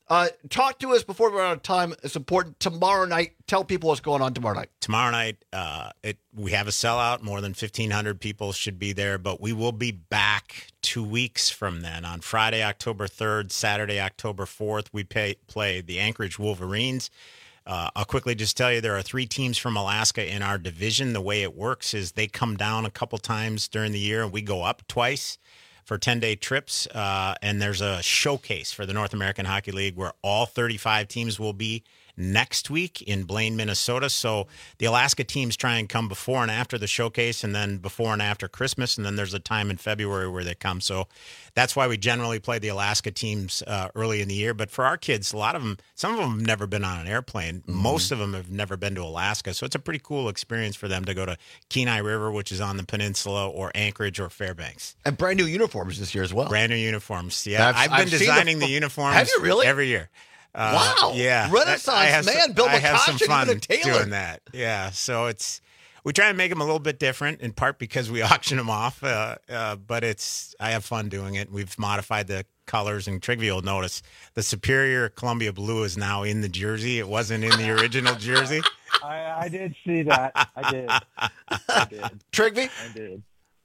[SPEAKER 18] Uh, talk to us before we're out of time. It's important. Tomorrow night, tell people what's going on tomorrow night.
[SPEAKER 11] Tomorrow night, uh, it we have a sellout. More than fifteen hundred people should be there, but we will be back two weeks from then. On Friday, October third, Saturday, October fourth, we pay, play the Anchorage Wolverines. Uh, I'll quickly just tell you there are three teams from Alaska in our division. The way it works is they come down a couple times during the year, and we go up twice for ten-day trips. Uh, and there's a showcase for the North American Hockey League where all thirty-five teams will be next week in Blaine, Minnesota. So the Alaska teams try and come before and after the showcase, and then before and after Christmas, and then there's a time in February where they come. So that's why we generally play the Alaska teams uh, early in the year. But for our kids, a lot of them, some of them have never been on an airplane. Mm-hmm. Most of them have never been to Alaska. So it's a pretty cool experience for them to go to Kenai River, which is on the peninsula, or Anchorage or Fairbanks.
[SPEAKER 18] And brand new uniforms this year as well.
[SPEAKER 11] Brand new uniforms. Yeah,
[SPEAKER 18] That's,
[SPEAKER 11] I've been
[SPEAKER 18] I've
[SPEAKER 11] designing
[SPEAKER 18] the,
[SPEAKER 11] the uniforms
[SPEAKER 18] have you really?
[SPEAKER 11] every year. Uh,
[SPEAKER 18] wow.
[SPEAKER 11] Yeah.
[SPEAKER 18] Renaissance
[SPEAKER 11] I have
[SPEAKER 18] man,
[SPEAKER 11] some,
[SPEAKER 18] Bill
[SPEAKER 11] I have some
[SPEAKER 18] McCoshen,
[SPEAKER 11] fun
[SPEAKER 18] even a tailor.
[SPEAKER 11] doing that. Yeah. So it's, we try and make them a little bit different, in part because we auction them off. Uh, uh, but it's, I have fun doing it. We've modified the colors, and Trigvy will notice the Superior Columbia blue is now in the jersey. It wasn't in the original jersey.
[SPEAKER 14] I, I did see that. I did. I did.
[SPEAKER 18] Trigvy?
[SPEAKER 14] I did.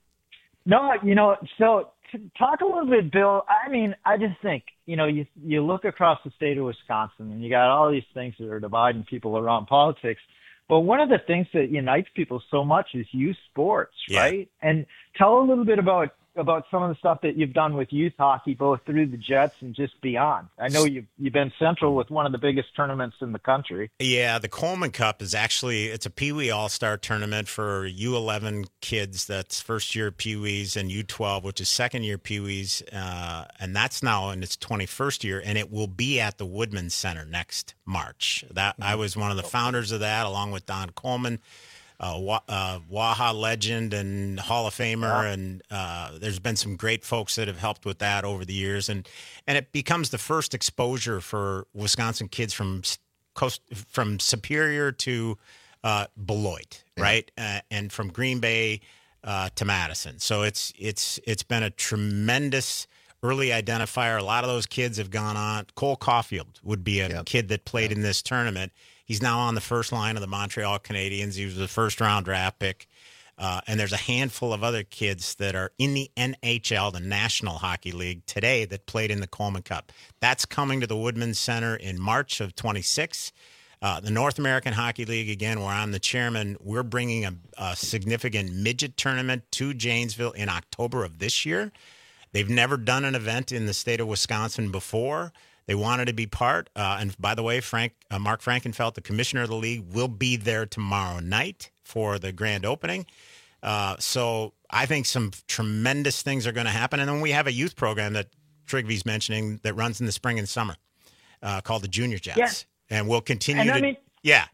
[SPEAKER 14] No, you know, so to talk a little bit, Bill. I mean, I just think, you know, you you look across the state of Wisconsin, and you got all these things that are dividing people around politics. But one of the things that unites people so much is youth sports,
[SPEAKER 11] Yeah.
[SPEAKER 14] right? And tell a little bit about about some of the stuff that you've done with youth hockey, both through the Jets and just beyond. I know you've you've been central with one of the biggest tournaments in the country.
[SPEAKER 11] Yeah, the Coleman Cup is actually, it's a Pee Wee All-Star tournament for U eleven kids. That's first-year Pee Wees, and U twelve, which is second-year Pee Wees. Uh, and that's now in its twenty-first year, and it will be at the Woodman Center next March. That I was one of the founders of that, along with Don Coleman. Uh, Wa- uh, Waha legend and Hall of Famer, yeah. and uh, there's been some great folks that have helped with that over the years, and and it becomes the first exposure for Wisconsin kids from coast from Superior to uh, Beloit, yeah. right, uh, and from Green Bay uh, to Madison. So it's it's it's been a tremendous early identifier. A lot of those kids have gone on. Cole Caulfield would be a yep. kid that played yep. in this tournament. He's now on the first line of the Montreal Canadiens. He was a first-round draft pick. Uh, and there's a handful of other kids that are in the N H L, the National Hockey League, today that played in the Coleman Cup. That's coming to the Woodman Center in March of twenty-six. Uh, the North American Hockey League, again, where I'm the chairman, we're bringing a, a significant midget tournament to Janesville in October of this year. They've never done an event in the state of Wisconsin before. They wanted to be part. Uh, and by the way, Frank uh, Mark Frankenfeld, the commissioner of the league, will be there tomorrow night for the grand opening. Uh, so I think some tremendous things are going to happen. And then we have a youth program that Trigvy's mentioning that runs in the spring and summer uh, called the Junior Jets.
[SPEAKER 14] Yeah.
[SPEAKER 11] And we'll continue
[SPEAKER 14] and
[SPEAKER 11] to
[SPEAKER 14] I mean,
[SPEAKER 11] – yeah.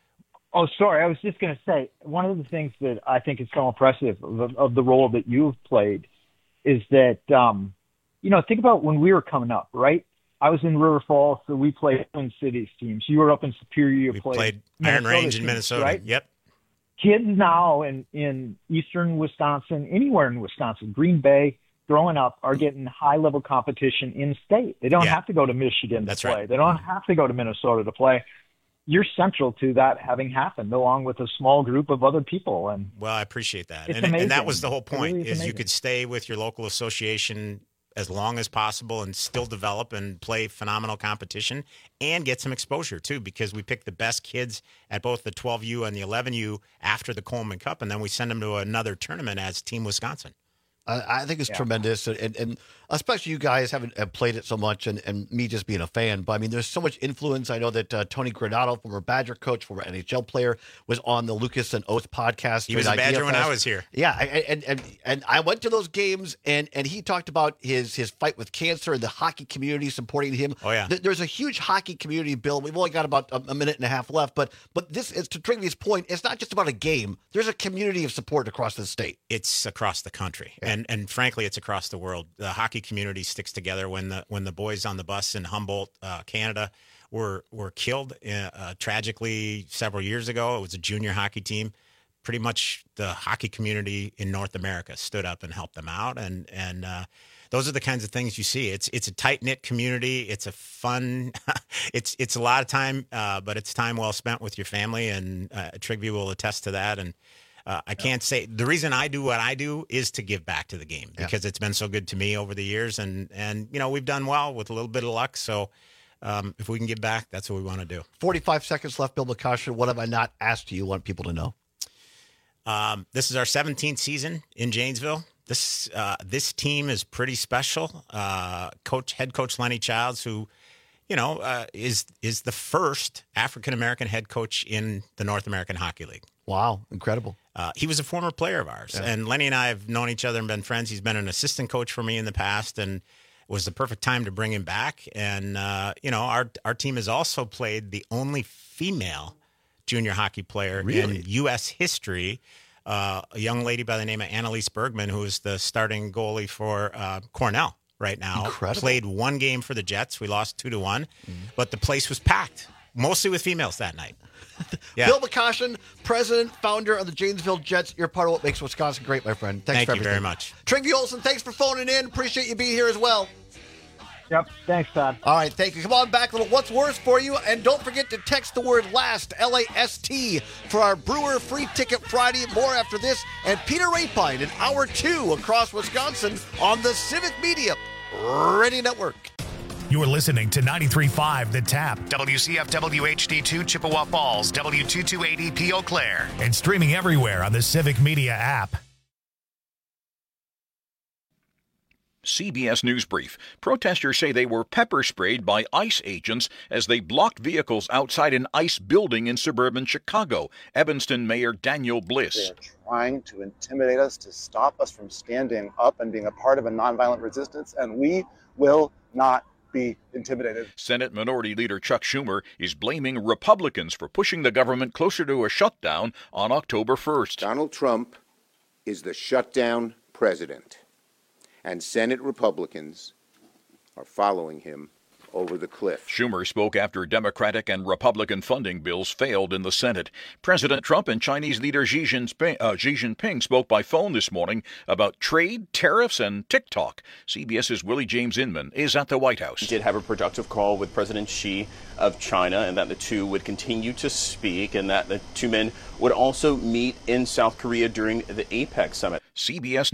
[SPEAKER 14] Oh, sorry. I was just going to say, one of the things that I think is so impressive of, of the role that you've played is that, um, you know, think about when we were coming up, right? I was in River Falls, so we played Twin Cities teams. You were up in Superior. You
[SPEAKER 11] we
[SPEAKER 14] played,
[SPEAKER 11] played Iron
[SPEAKER 14] Minnesota
[SPEAKER 11] Range in
[SPEAKER 14] teams,
[SPEAKER 11] Minnesota.
[SPEAKER 14] Right?
[SPEAKER 11] Yep.
[SPEAKER 14] Kids now in, in eastern Wisconsin, anywhere in Wisconsin, Green Bay, growing up, are getting high-level competition in-state. They don't
[SPEAKER 11] Yeah.
[SPEAKER 14] have to go to Michigan to
[SPEAKER 11] That's
[SPEAKER 14] play.
[SPEAKER 11] right.
[SPEAKER 14] They don't have to go to Minnesota to play. You're central to that having happened, along with a small group of other people. And
[SPEAKER 11] Well, I appreciate that.
[SPEAKER 14] It's
[SPEAKER 11] And, and that
[SPEAKER 14] amazing.
[SPEAKER 11] was the whole
[SPEAKER 14] It
[SPEAKER 11] point,
[SPEAKER 14] really is
[SPEAKER 11] is you
[SPEAKER 14] amazing.
[SPEAKER 11] could stay with your local association as long as possible and still develop and play phenomenal competition and get some exposure too, because we pick the best kids at both the twelve U and the eleven U after the Coleman Cup, and then we send them to another tournament as Team Wisconsin.
[SPEAKER 18] I, I think it's
[SPEAKER 14] Yeah.
[SPEAKER 18] tremendous, and, and, and especially you guys haven't have played it so much, and, and me just being a fan. But I mean, there's so much influence. I know that uh, Tony Granato, former Badger coach, former N H L player, was on the Lucas and Oath podcast.
[SPEAKER 11] He was
[SPEAKER 18] during
[SPEAKER 11] a Badger
[SPEAKER 18] Idea
[SPEAKER 11] when
[SPEAKER 18] Fest.
[SPEAKER 11] I was here.
[SPEAKER 18] Yeah, I- I- and, and and I went to those games, and, and he talked about his his fight with cancer and the hockey community supporting him.
[SPEAKER 11] Oh, yeah.
[SPEAKER 18] Th- There's a huge hockey community, Bill. We've only got about a, a minute and a half left, but but this is, to Trigvy's point, it's not just about a game. There's a community of support across the state.
[SPEAKER 11] It's across the country,
[SPEAKER 18] Yeah.
[SPEAKER 11] and and frankly, it's across the world. The hockey community sticks together. When the when the boys on the bus in Humboldt, uh, Canada, were were killed uh, tragically several years ago, it was a junior hockey team. Pretty much the hockey community in North America stood up and helped them out, and and uh, those are the kinds of things you see. It's it's a tight knit community. It's a fun. it's it's a lot of time, uh, but it's time well spent with your family, and uh, Trigview will attest to that. And uh, I can't say the reason I do what I do is to give back to the game because yeah. it's been so good to me over the years, and and you know we've done well with a little bit of luck. So um, if we can give back, that's what we want to do.
[SPEAKER 18] Forty-five seconds left, Bill McCoshen. What have I not asked you? You want people to know?
[SPEAKER 11] Um, this is our seventeenth season in Janesville. This uh, this team is pretty special. Uh, coach, head coach Lenny Childs, who, you know, uh, is is the first African American head coach in the North American Hockey League.
[SPEAKER 18] Wow, incredible!
[SPEAKER 11] Uh, he was a former player of ours, yeah. and Lenny and I have known each other and been friends. He's been an assistant coach for me in the past, and it was the perfect time to bring him back. And uh, you know, our our team has also played the only female junior hockey player
[SPEAKER 18] really?
[SPEAKER 11] in U S history. Uh, a young lady by the name of Annalise Bergman, who is the starting goalie for uh, Cornell right now.
[SPEAKER 18] Incredible.
[SPEAKER 11] Played one game for the Jets. We lost two to one, mm. but the place was packed, mostly with females that night. Yeah.
[SPEAKER 18] Bill McCoshen, president, founder of the Janesville Jets. You're part of what makes Wisconsin great, my friend. Thanks
[SPEAKER 11] Thank
[SPEAKER 18] for
[SPEAKER 11] you
[SPEAKER 18] everything.
[SPEAKER 11] very much.
[SPEAKER 18] Trigview Olson, thanks for phoning in. Appreciate you being here as well.
[SPEAKER 14] Yep. Thanks, Todd.
[SPEAKER 18] All right. Thank you. Come on back. A little What's Worse for you. And don't forget to text the word LAST, L A S T, for our Brewer Free Ticket Friday. More after this. And Peter Rapine in hour two across Wisconsin on the Civic Media Radio Network.
[SPEAKER 2] You're listening to ninety-three point five The Tap, W C F W H D two Chippewa Falls, W two two eight E P Eau Claire, and streaming everywhere on the Civic Media app.
[SPEAKER 1] C B S News Brief. Protesters say they were pepper sprayed by ICE agents as they blocked vehicles outside an ICE building in suburban Chicago. Evanston Mayor Daniel Bliss.
[SPEAKER 3] They're trying to intimidate us, to stop us from standing up and being a part of a nonviolent resistance, and we will not be intimidated.
[SPEAKER 1] Senate Minority Leader Chuck Schumer is blaming Republicans for pushing the government closer to a shutdown on October first.
[SPEAKER 4] Donald Trump is the shutdown president, and Senate Republicans are following him over the cliff.
[SPEAKER 1] Schumer spoke after Democratic and Republican funding bills failed in the Senate. President Trump and Chinese leader Xi Jinping, uh, Xi Jinping spoke by phone this morning about trade, tariffs, and TikTok. CBS's Willie James Inman is at the White House.
[SPEAKER 5] He did have a productive call with President Xi of China, and that the two would continue to speak, and that the two men would also meet in South Korea during the APEC summit.
[SPEAKER 1] C B S